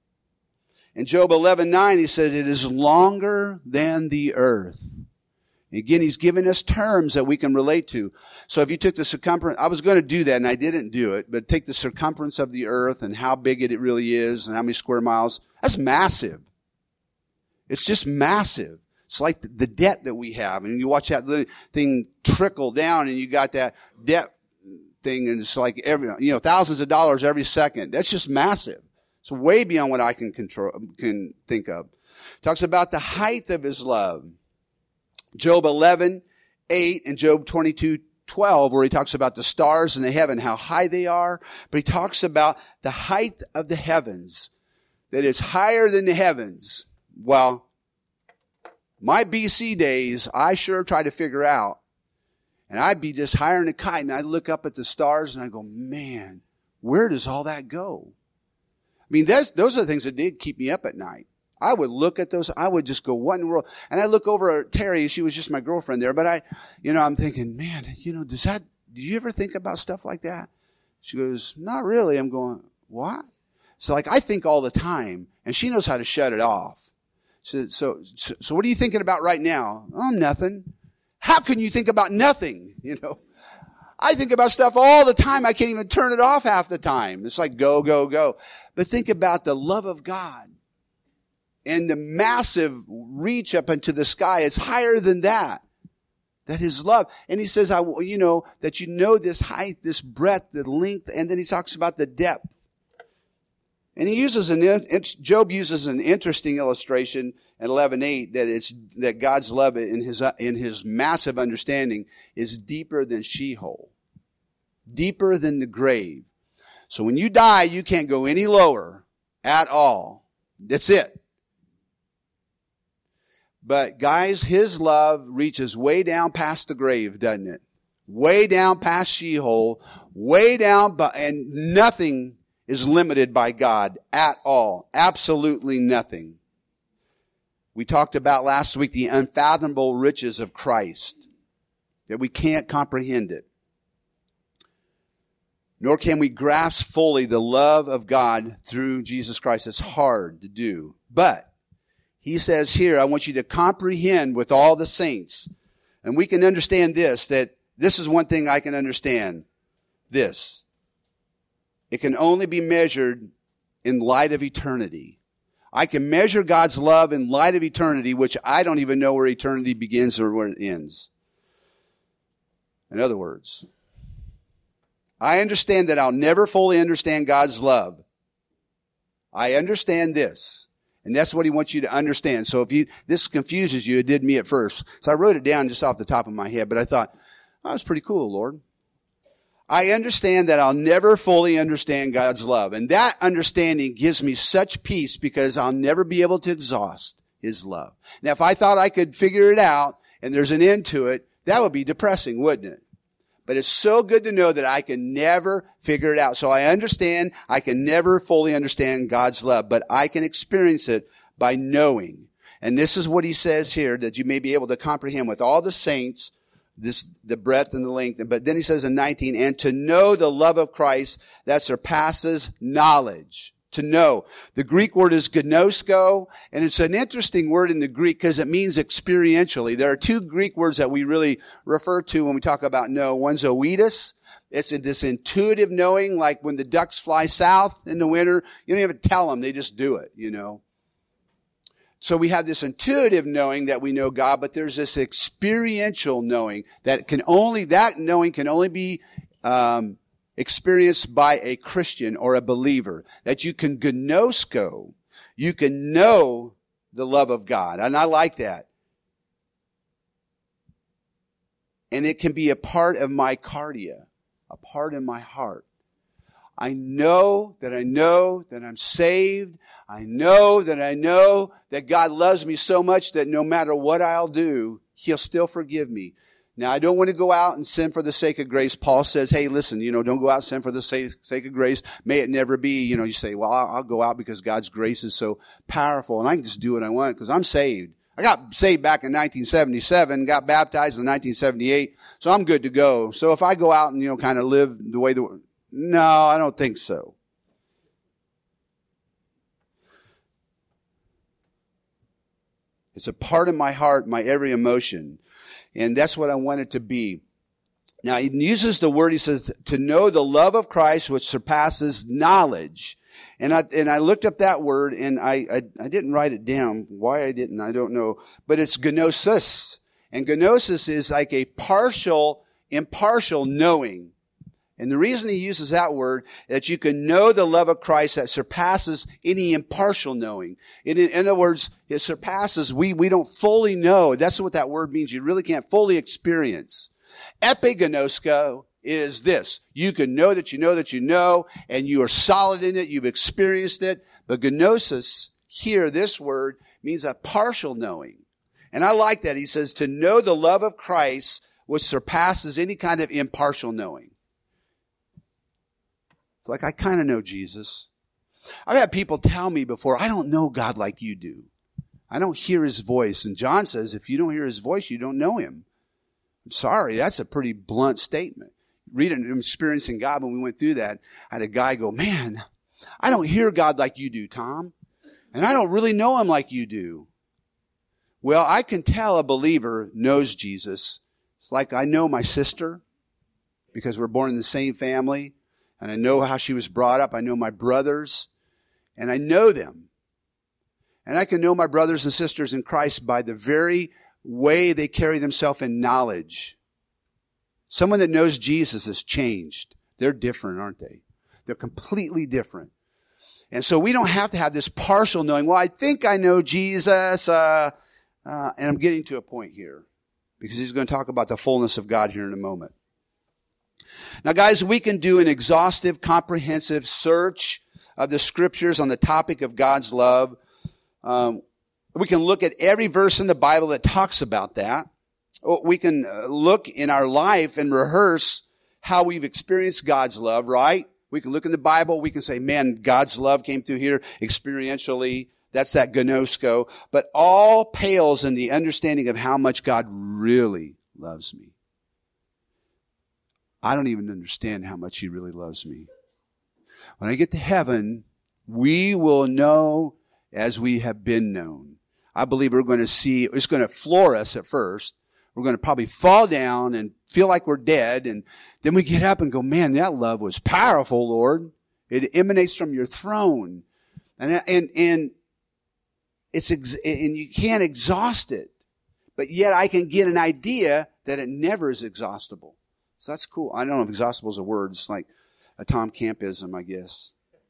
Speaker 1: In Job eleven nine, he said, it is longer than the earth. Again, he's given us terms that we can relate to. So if you took the circumference, I was going to do that and I didn't do it, but take the circumference of the earth and how big it really is and how many square miles. That's massive. It's just massive. It's like the debt that we have. And you watch that thing trickle down and you got that debt thing and it's like every, you know, thousands of dollars every second. That's just massive. It's way beyond what I can control, can think of. Talks about the height of his love. Job eleven eight and Job twenty-two twelve, where he talks about the stars in the heaven, how high they are. But he talks about the height of the heavens, that it's higher than the heavens. Well, my B C days, I sure try to figure out. And I'd be just higher than a kite, and I'd look up at the stars, and I go, man, where does all that go? I mean, that's, those are the things that did keep me up at night. I would look at those. I would just go, what in the world? And I look over at Terry. She was just my girlfriend there. But I, you know, I'm thinking, man, you know, does that, do you ever think about stuff like that? She goes, not really. I'm going, what? So like, I think all the time, and she knows how to shut it off. So, so, so, so what are you thinking about right now? Oh, nothing. How can you think about nothing? You know, I think about stuff all the time. I can't even turn it off half the time. It's like go, go, go. But think about the love of God. And the massive reach up into the sky, it's higher than that. That his love. And he says, I, you know, that you know this height, this breadth, the length, and then he talks about the depth. And he uses an, Job uses an interesting illustration in eleven eight that it's, that God's love in his, in his massive understanding is deeper than Sheol. Deeper than the grave. So when you die, you can't go any lower at all. That's it. But guys, his love reaches way down past the grave, doesn't it? Way down past Sheol, way down, and nothing is limited by God at all. Absolutely nothing. We talked about last week the unfathomable riches of Christ, that we can't comprehend it. Nor can we grasp fully the love of God through Jesus Christ. It's hard to do. But he says here, I want you to comprehend with all the saints. And we can understand this, that this is one thing I can understand. This. It can only be measured in light of eternity. I can measure God's love in light of eternity, which I don't even know where eternity begins or where it ends. In other words, I understand that I'll never fully understand God's love. I understand this. And that's what he wants you to understand. So if you, this confuses you, it did me at first. So I wrote it down just off the top of my head, but I thought, oh, that was pretty cool, Lord. I understand that I'll never fully understand God's love. And that understanding gives me such peace because I'll never be able to exhaust his love. Now, if I thought I could figure it out and there's an end to it, that would be depressing, wouldn't it? But it's so good to know that I can never figure it out. So I understand I can never fully understand God's love, but I can experience it by knowing. And this is what he says here, that you may be able to comprehend with all the saints this, the breadth and the length. But then he says in nineteen, and to know the love of Christ that surpasses knowledge. To know. The Greek word is gnosko, and it's an interesting word in the Greek because it means experientially. There are two Greek words that we really refer to when we talk about know. One's oedus. It's this intuitive knowing, like when the ducks fly south in the winter, you don't even tell them, they just do it, you know. So we have this intuitive knowing that we know God, but there's this experiential knowing that can only, that knowing can only be, um, experienced by a Christian or a believer, that you can gnosko, you can know the love of God. And I like that. And it can be a part of my cardia, a part of my heart. I know that I know that I'm saved. I know that I know that God loves me so much that no matter what I'll do, He'll still forgive me. Now, I don't want to go out and sin for the sake of grace. Paul says, hey, listen, you know, don't go out and sin for the sake of grace. May it never be. You know, you say, well, I'll go out because God's grace is so powerful and I can just do what I want because I'm saved. I got saved back in nineteen seventy-seven, got baptized in nineteen seventy-eight, so I'm good to go. So if I go out and, you know, kind of live the way the, no, I don't think so. It's a part of my heart, my every emotion. And that's what I want it to be. Now, he uses the word, he says, to know the love of Christ, which surpasses knowledge. And I, and I looked up that word, and I, I, I didn't write it down. Why I didn't, I don't know. But it's gnosis. And gnosis is like a partial, impartial knowing. And the reason he uses that word, that you can know the love of Christ that surpasses any impartial knowing. In, in other words, it surpasses, we, we don't fully know. That's what that word means. You really can't fully experience. Epignosko is this. You can know that you know that you know, and you are solid in it. You've experienced it. But gnosis, here, this word, means a partial knowing. And I like that. He says to know the love of Christ, which surpasses any kind of impartial knowing. Like, I kind of know Jesus. I've had people tell me before, I don't know God like you do. I don't hear His voice. And John says, if you don't hear His voice, you don't know Him. I'm sorry, that's a pretty blunt statement. Reading and experiencing God, when we went through that, I had a guy go, man, I don't hear God like you do, Tom. And I don't really know Him like you do. Well, I can tell a believer knows Jesus. It's like I know my sister because we're born in the same family. And I know how she was brought up. I know my brothers. And I know them. And I can know my brothers and sisters in Christ by the very way they carry themselves in knowledge. Someone that knows Jesus has changed. They're different, aren't they? They're completely different. And so we don't have to have this partial knowing, well, I think I know Jesus. Uh, uh, and I'm getting to a point here. Because he's going to talk about the fullness of God here in a moment. Now, guys, we can do an exhaustive, comprehensive search of the scriptures on the topic of God's love. Um, we can look at every verse in the Bible that talks about that. We can look in our life and rehearse how we've experienced God's love, right? We can look in the Bible. We can say, man, God's love came through here experientially. That's that gnosko. But all pales in the understanding of how much God really loves me. I don't even understand how much He really loves me. When I get to heaven, we will know as we have been known. I believe we're going to see, it's going to floor us at first. We're going to probably fall down and feel like we're dead. And then we get up and go, man, that love was powerful, Lord. It emanates from your throne. And, and, and it's, ex- and you can't exhaust it. But yet I can get an idea that it never is exhaustible. So that's cool. I don't know if exhaustible is a word. It's like a Tom Campism, I guess.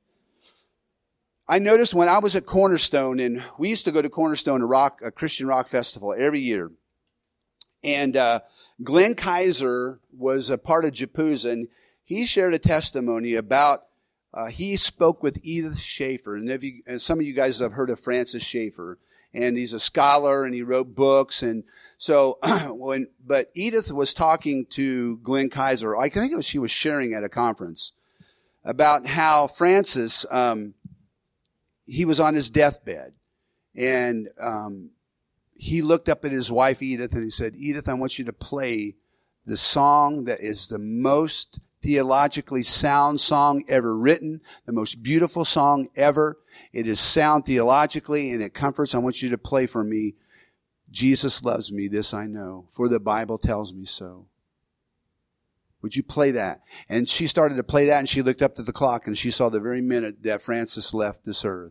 Speaker 1: I noticed when I was at Cornerstone, and we used to go to Cornerstone, a rock, a Christian rock festival every year. And uh, Glenn Kaiser was a part of Japuza, and he shared a testimony about, uh, he spoke with Edith Schaefer. And, if you, and some of you guys have heard of Francis Schaeffer. And he's a scholar, and he wrote books. And so, when but Edith was talking to Glenn Kaiser. I think it was she was sharing at a conference about how Francis, um, he was on his deathbed, and um, he looked up at his wife Edith, and he said, "Edith, I want you to play the song that is the most theologically sound song ever written, the most beautiful song ever. It is sound theologically and it comforts. I want you to play for me, Jesus loves me, this I know, for the Bible tells me so. Would you play that? And she started to play that and she looked up at the clock and she saw the very minute that Francis left this earth.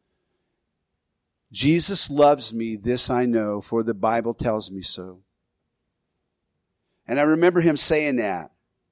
Speaker 1: Jesus loves me, this I know, for the Bible tells me so. And I remember him saying that.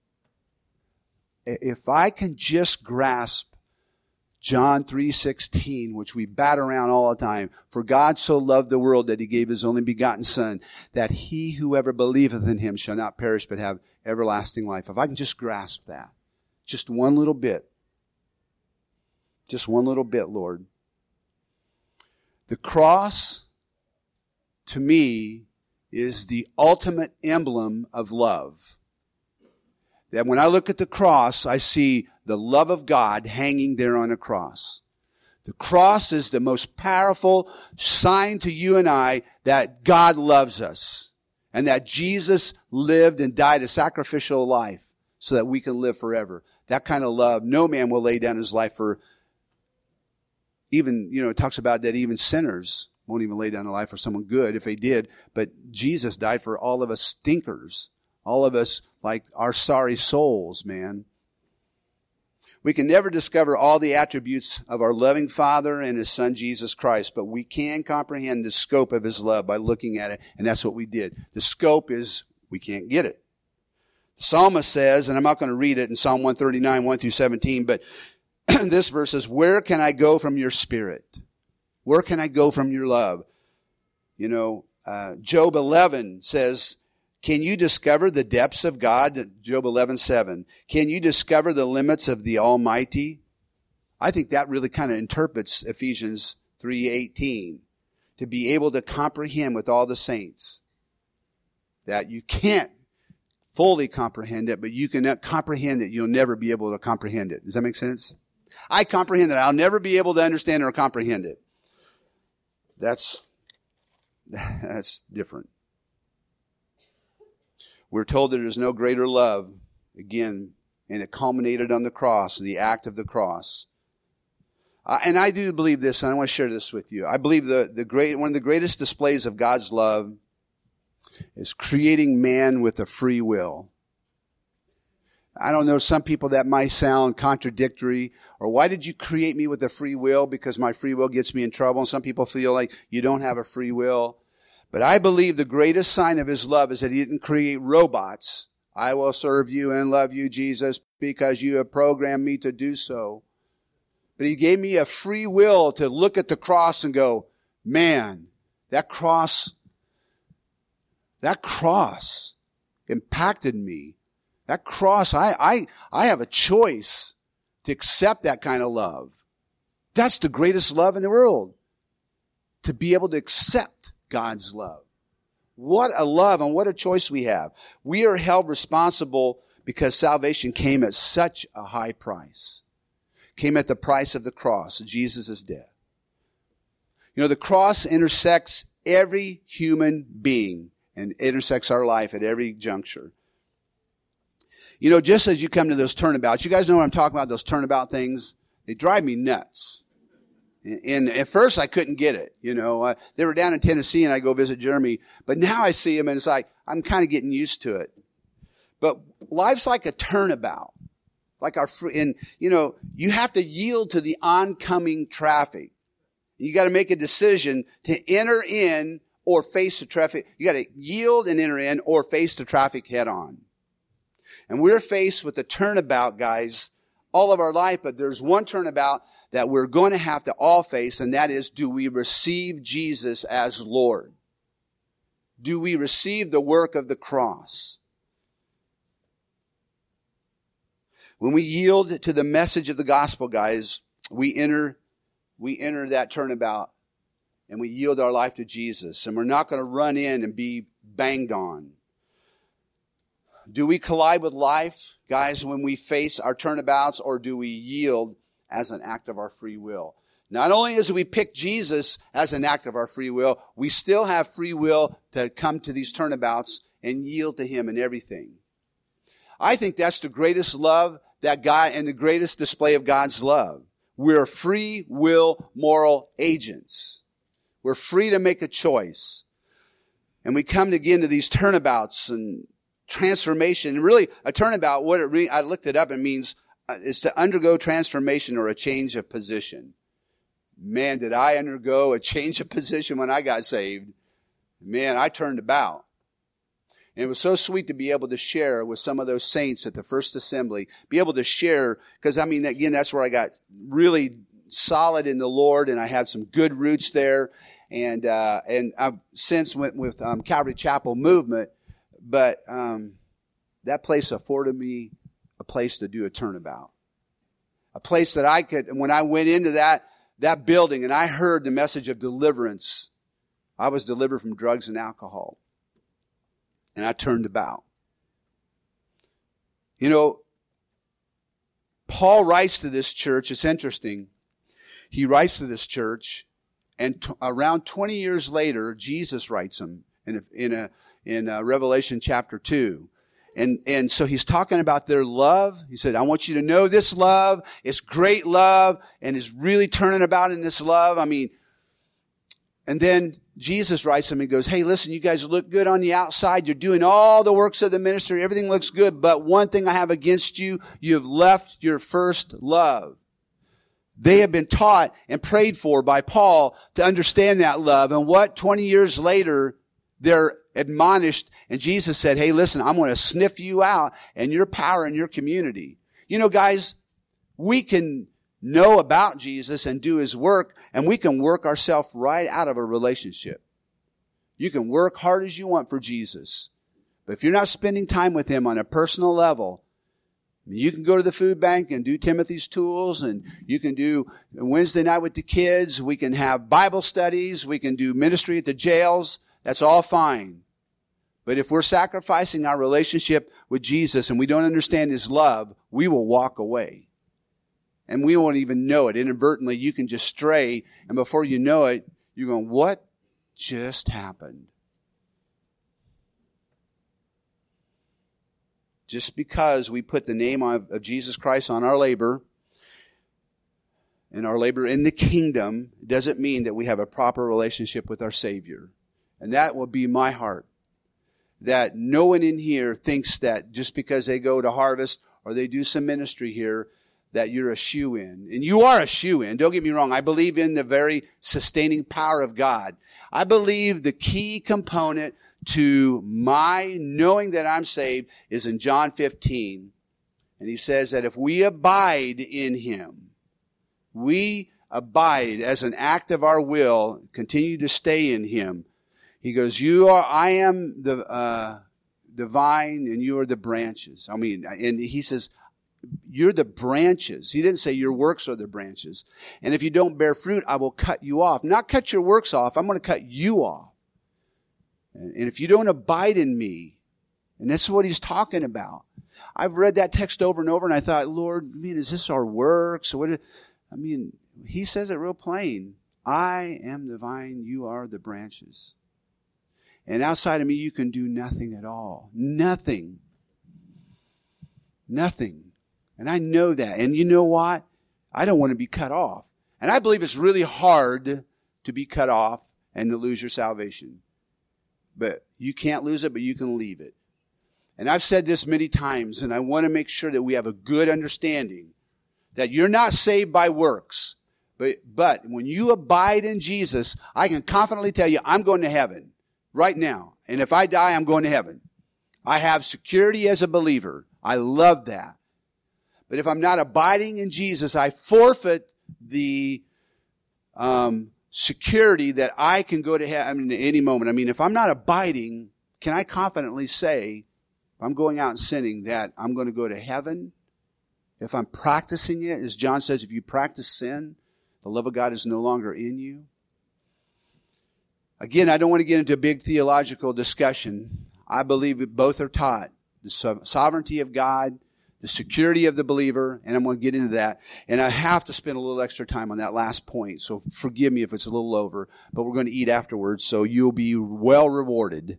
Speaker 1: If I can just grasp John three sixteen, which we bat around all the time, for God so loved the world that he gave his only begotten Son, that he whoever believeth in him shall not perish but have everlasting life. If I can just grasp that, just one little bit, just one little bit, Lord. The cross, to me, is the ultimate emblem of love. That when I look at the cross, I see the love of God hanging there on a cross. The cross is the most powerful sign to you and I that God loves us and that Jesus lived and died a sacrificial life so that we can live forever. That kind of love, no man will lay down his life for. Even, you know, it talks about that even sinners won't even lay down their life for someone good if they did. But Jesus died for all of us stinkers. All of us, like our sorry souls, man. We can never discover all the attributes of our loving Father and his Son, Jesus Christ. But we can comprehend the scope of his love by looking at it. And that's what we did. The scope is we can't get it. The psalmist says, and I'm not going to read it in Psalm one thirty-nine, one through seventeen, but this verse is, where can I go from your spirit? Where can I go from your love? You know, uh, Job eleven says, can you discover the depths of God? Job eleven seven. Can you discover the limits of the Almighty? I think that really kind of interprets Ephesians three eighteen. To be able to comprehend with all the saints. That you can't fully comprehend it, but you can comprehend it. You'll never be able to comprehend it. Does that make sense? I comprehend that. I'll never be able to understand or comprehend it. That's, that's different. We're told that there's no greater love, again, and it culminated on the cross, the act of the cross. Uh, and I do believe this, and I want to share this with you. I believe the, the great, one of the greatest displays of God's love is creating man with a free will. I don't know, some people that might sound contradictory, or why did you create me with a free will? Because my free will gets me in trouble. And some people feel like you don't have a free will. But I believe the greatest sign of his love is that he didn't create robots. I will serve you and love you, Jesus, because you have programmed me to do so. But he gave me a free will to look at the cross and go, man, that cross, that cross impacted me. That cross, I, I, I have a choice to accept that kind of love. That's the greatest love in the world. To be able to accept God's love. What a love and what a choice we have. We are held responsible because salvation came at such a high price. Came at the price of the cross, Jesus' death. You know, the cross intersects every human being and intersects our life at every juncture. You know, just as you come to those turnabouts, you guys know what I'm talking about, those turnabout things? They drive me nuts. And, and at first I couldn't get it, you know. Uh, they were down in Tennessee and I go visit Jeremy. But now I see them and it's like, I'm kind of getting used to it. But life's like a turnabout. Like our, and you know, you have to yield to the oncoming traffic. You got to make a decision to enter in or face the traffic. You got to yield and enter in or face the traffic head on. And we're faced with a turnabout, guys, all of our life, but there's one turnabout that we're going to have to all face, and that is, do we receive Jesus as Lord? Do we receive the work of the cross? When we yield to the message of the gospel, guys, we enter, we enter that turnabout, and we yield our life to Jesus, and we're not going to run in and be banged on. Do we collide with life, guys, when we face our turnabouts, or do we yield as an act of our free will? Not only as we pick Jesus as an act of our free will, we still have free will to come to these turnabouts and yield to Him in everything. I think that's the greatest love that God, and the greatest display of God's love. We're free will moral agents. We're free to make a choice. And we come again to these turnabouts and transformation. And really, a turnabout, what it re- I looked it up, it means uh, is to undergo transformation or a change of position. Man, did I undergo a change of position when I got saved. Man, I turned about. And it was so sweet to be able to share with some of those saints at the First Assembly, be able to share, because I mean, again, that's where I got really solid in the Lord, and I have some good roots there. And uh, and I've since went with um, Calvary Chapel Movement, but um, that place afforded me a place to do a turnabout. A place that I could, when I went into that, that building and I heard the message of deliverance, I was delivered from drugs and alcohol. And I turned about. You know, Paul writes to this church. It's interesting. He writes to this church, and t- around twenty years later, Jesus writes them in a, in a, in a Revelation chapter two. And, and so he's talking about their love. He said, I want you to know this love. It's great love, and is really turning about in this love. I mean, and then Jesus writes them and goes, hey, listen, you guys look good on the outside. You're doing all the works of the ministry. Everything looks good. But one thing I have against you, you have left your first love. They have been taught and prayed for by Paul to understand that love. And what, twenty years later, they're admonished. And Jesus said, hey, listen, I'm going to sniff you out and your power in your community. You know, guys, we can know about Jesus and do His work, and we can work ourselves right out of a relationship. You can work hard as you want for Jesus, but if you're not spending time with Him on a personal level, you can go to the food bank and do Timothy's Tools, and you can do Wednesday night with the kids. We can have Bible studies. We can do ministry at the jails. That's all fine. But if we're sacrificing our relationship with Jesus and we don't understand His love, we will walk away. And we won't even know it. Inadvertently, you can just stray, and before you know it, you're going, what just happened? Just because we put the name of, of Jesus Christ on our labor, and our labor in the kingdom, doesn't mean that we have a proper relationship with our Savior. And that will be my heart. That no one in here thinks that just because they go to Harvest or they do some ministry here, that you're a shoo-in. And you are a shoo-in. Don't get me wrong. I believe in the very sustaining power of God. I believe the key component to my knowing that I'm saved is in John fifteen. And he says that if we abide in Him, we abide as an act of our will, continue to stay in Him. He goes, you are, I am the, uh, the vine and you are the branches. I mean, and he says, you're the branches. He didn't say your works are the branches. And if you don't bear fruit, I will cut you off. Not cut your works off. I'm going to cut you off. And if you don't abide in me, and this is what he's talking about. I've read that text over and over, and I thought, Lord, I mean, is this our works? Or what? I mean, he says it real plain. I am the vine, you are the branches. And outside of me, you can do nothing at all. Nothing. Nothing. And I know that. And you know what? I don't want to be cut off. And I believe it's really hard to be cut off and to lose your salvation. But you can't lose it, but you can leave it. And I've said this many times, and I want to make sure that we have a good understanding that you're not saved by works. But, but when you abide in Jesus, I can confidently tell you, I'm going to heaven right now. And if I die, I'm going to heaven. I have security as a believer. I love that. But if I'm not abiding in Jesus, I forfeit the um, security that I can go to heaven at any moment. I mean, if I'm not abiding, can I confidently say, if I'm going out and sinning, that I'm going to go to heaven? If I'm practicing it, as John says, if you practice sin, the love of God is no longer in you. Again, I don't want to get into a big theological discussion. I believe that both are taught. The sovereignty of God, the security of the believer, and I'm going to get into that. And I have to spend a little extra time on that last point, so forgive me if it's a little over, but we're going to eat afterwards, so you'll be well rewarded.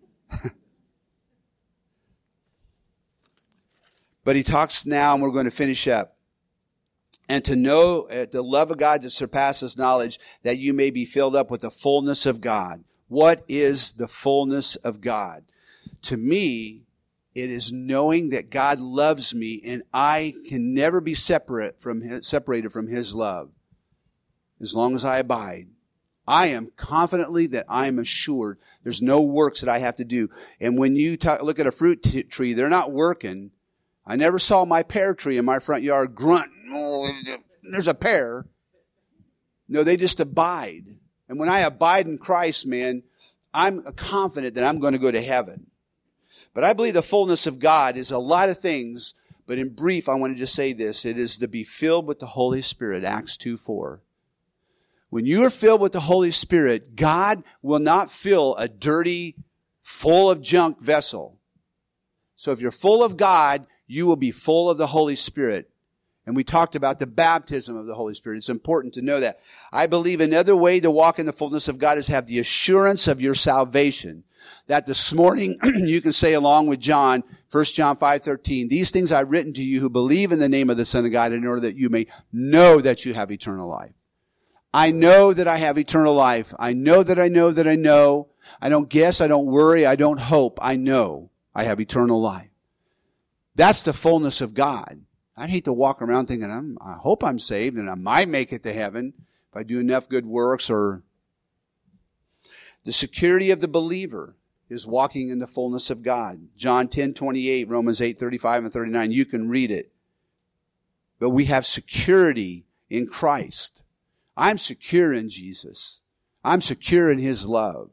Speaker 1: But he talks now, and we're going to finish up. And to know uh, the love of God that surpasses knowledge, that you may be filled up with the fullness of God. What is the fullness of God? To me, it is knowing that God loves me, and I can never be separate from his, separated from His love as long as I abide. I am confidently that I am assured there's no works that I have to do. And when you talk, look at a fruit t- tree, they're not working. I never saw my pear tree in my front yard grunt. Oh, there's a pear. No, they just abide. And when I abide in Christ, man, I'm confident that I'm going to go to heaven. But I believe the fullness of God is a lot of things. But in brief, I want to just say this. It is to be filled with the Holy Spirit, Acts two four. When you are filled with the Holy Spirit, God will not fill a dirty, full of junk vessel. So if you're full of God, you will be full of the Holy Spirit. And we talked about the baptism of the Holy Spirit. It's important to know that. I believe another way to walk in the fullness of God is have the assurance of your salvation. That this morning you can say along with John, First John five thirteen, these things I've written to you who believe in the name of the Son of God in order that you may know that you have eternal life. I know that I have eternal life. I know that I know that I know. I don't guess. I don't worry. I don't hope. I know I have eternal life. That's the fullness of God. I'd hate to walk around thinking, I'm, I hope I'm saved and I might make it to heaven if I do enough good works. Or the security of the believer is walking in the fullness of God. John ten twenty-eight, Romans eight thirty-five and thirty-nine. You can read it. But we have security in Christ. I'm secure in Jesus. I'm secure in His love.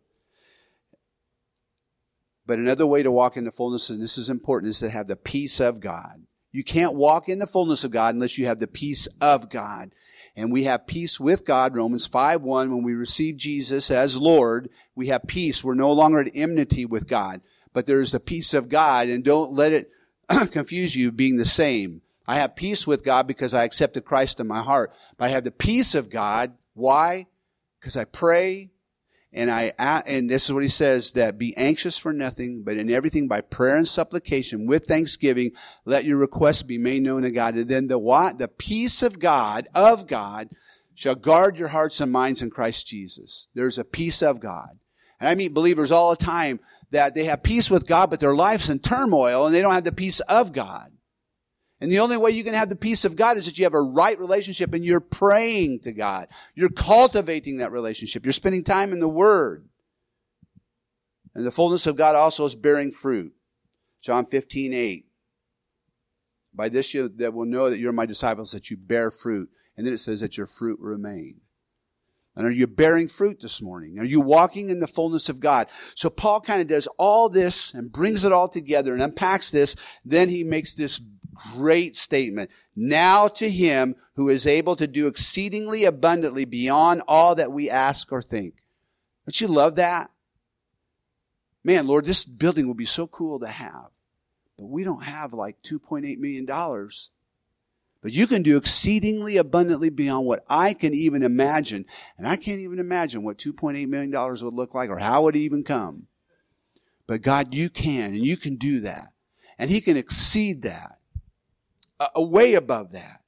Speaker 1: But another way to walk in the fullness, and this is important, is to have the peace of God. You can't walk in the fullness of God unless you have the peace of God. And we have peace with God, Romans five one, when we receive Jesus as Lord, we have peace. We're no longer at enmity with God. But there's the peace of God, and don't let it confuse you being the same. I have peace with God because I accepted Christ in my heart. But I have the peace of God. Why? Because I pray. And I, and this is what he says, that be anxious for nothing, but in everything by prayer and supplication with thanksgiving, let your requests be made known to God. And then the what? The peace of God, of God, shall guard your hearts and minds in Christ Jesus. There's a peace of God. And I meet believers all the time that they have peace with God, but their life's in turmoil and they don't have the peace of God. And the only way you can have the peace of God is that you have a right relationship and you're praying to God. You're cultivating that relationship. You're spending time in the Word. And the fullness of God also is bearing fruit. John fifteen eight. By this you that will know that you're my disciples, that you bear fruit. And then it says that your fruit remain. And are you bearing fruit this morning? Are you walking in the fullness of God? So Paul kind of does all this and brings it all together and unpacks this. Then he makes this great statement. Now to Him who is able to do exceedingly abundantly beyond all that we ask or think. Don't you love that? Man, Lord, this building will be so cool to have. But we don't have like two point eight million dollars. But you can do exceedingly abundantly beyond what I can even imagine. And I can't even imagine what two point eight million dollars would look like or how it would even come. But God, you can, and you can do that. And He can exceed that. Uh, way above that.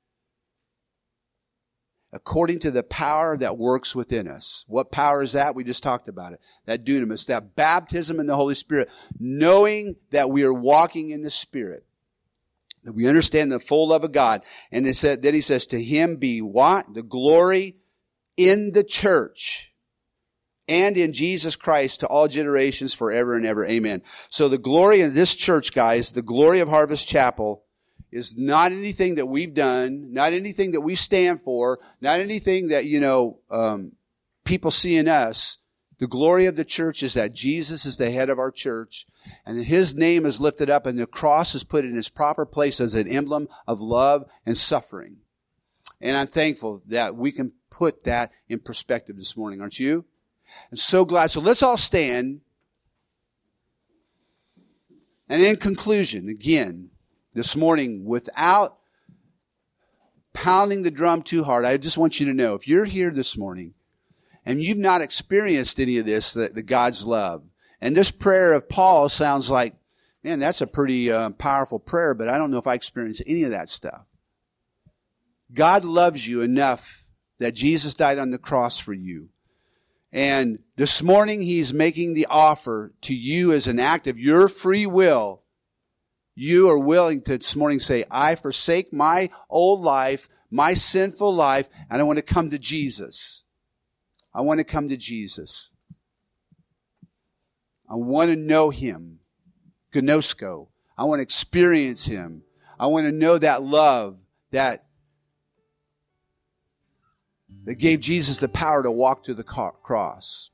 Speaker 1: According to the power that works within us. What power is that? We just talked about it. That dunamis, that baptism in the Holy Spirit. Knowing that we are walking in the Spirit. That we understand the full love of God. And it said, then he says, to Him be what? The glory in the church. And in Jesus Christ to all generations forever and ever. Amen. So the glory of this church, guys, the glory of Harvest Chapel, is not anything that we've done, not anything that we stand for, not anything that, you know, um, people see in us. The glory of the church is that Jesus is the head of our church, and that His name is lifted up, and the cross is put in its proper place as an emblem of love and suffering. And I'm thankful that we can put that in perspective this morning, aren't you? I'm so glad. So let's all stand. And in conclusion, again, this morning, without pounding the drum too hard, I just want you to know, if you're here this morning and you've not experienced any of this, the, the God's love, and this prayer of Paul sounds like, man, that's a pretty uh, powerful prayer, but I don't know if I experience any of that stuff. God loves you enough that Jesus died on the cross for you. And this morning, He's making the offer to you as an act of your free will. You are willing to this morning say, I forsake my old life, my sinful life, and I want to come to Jesus. I want to come to Jesus. I want to know Him. Gnosko. I want to experience Him. I want to know that love that, that gave Jesus the power to walk to the cross.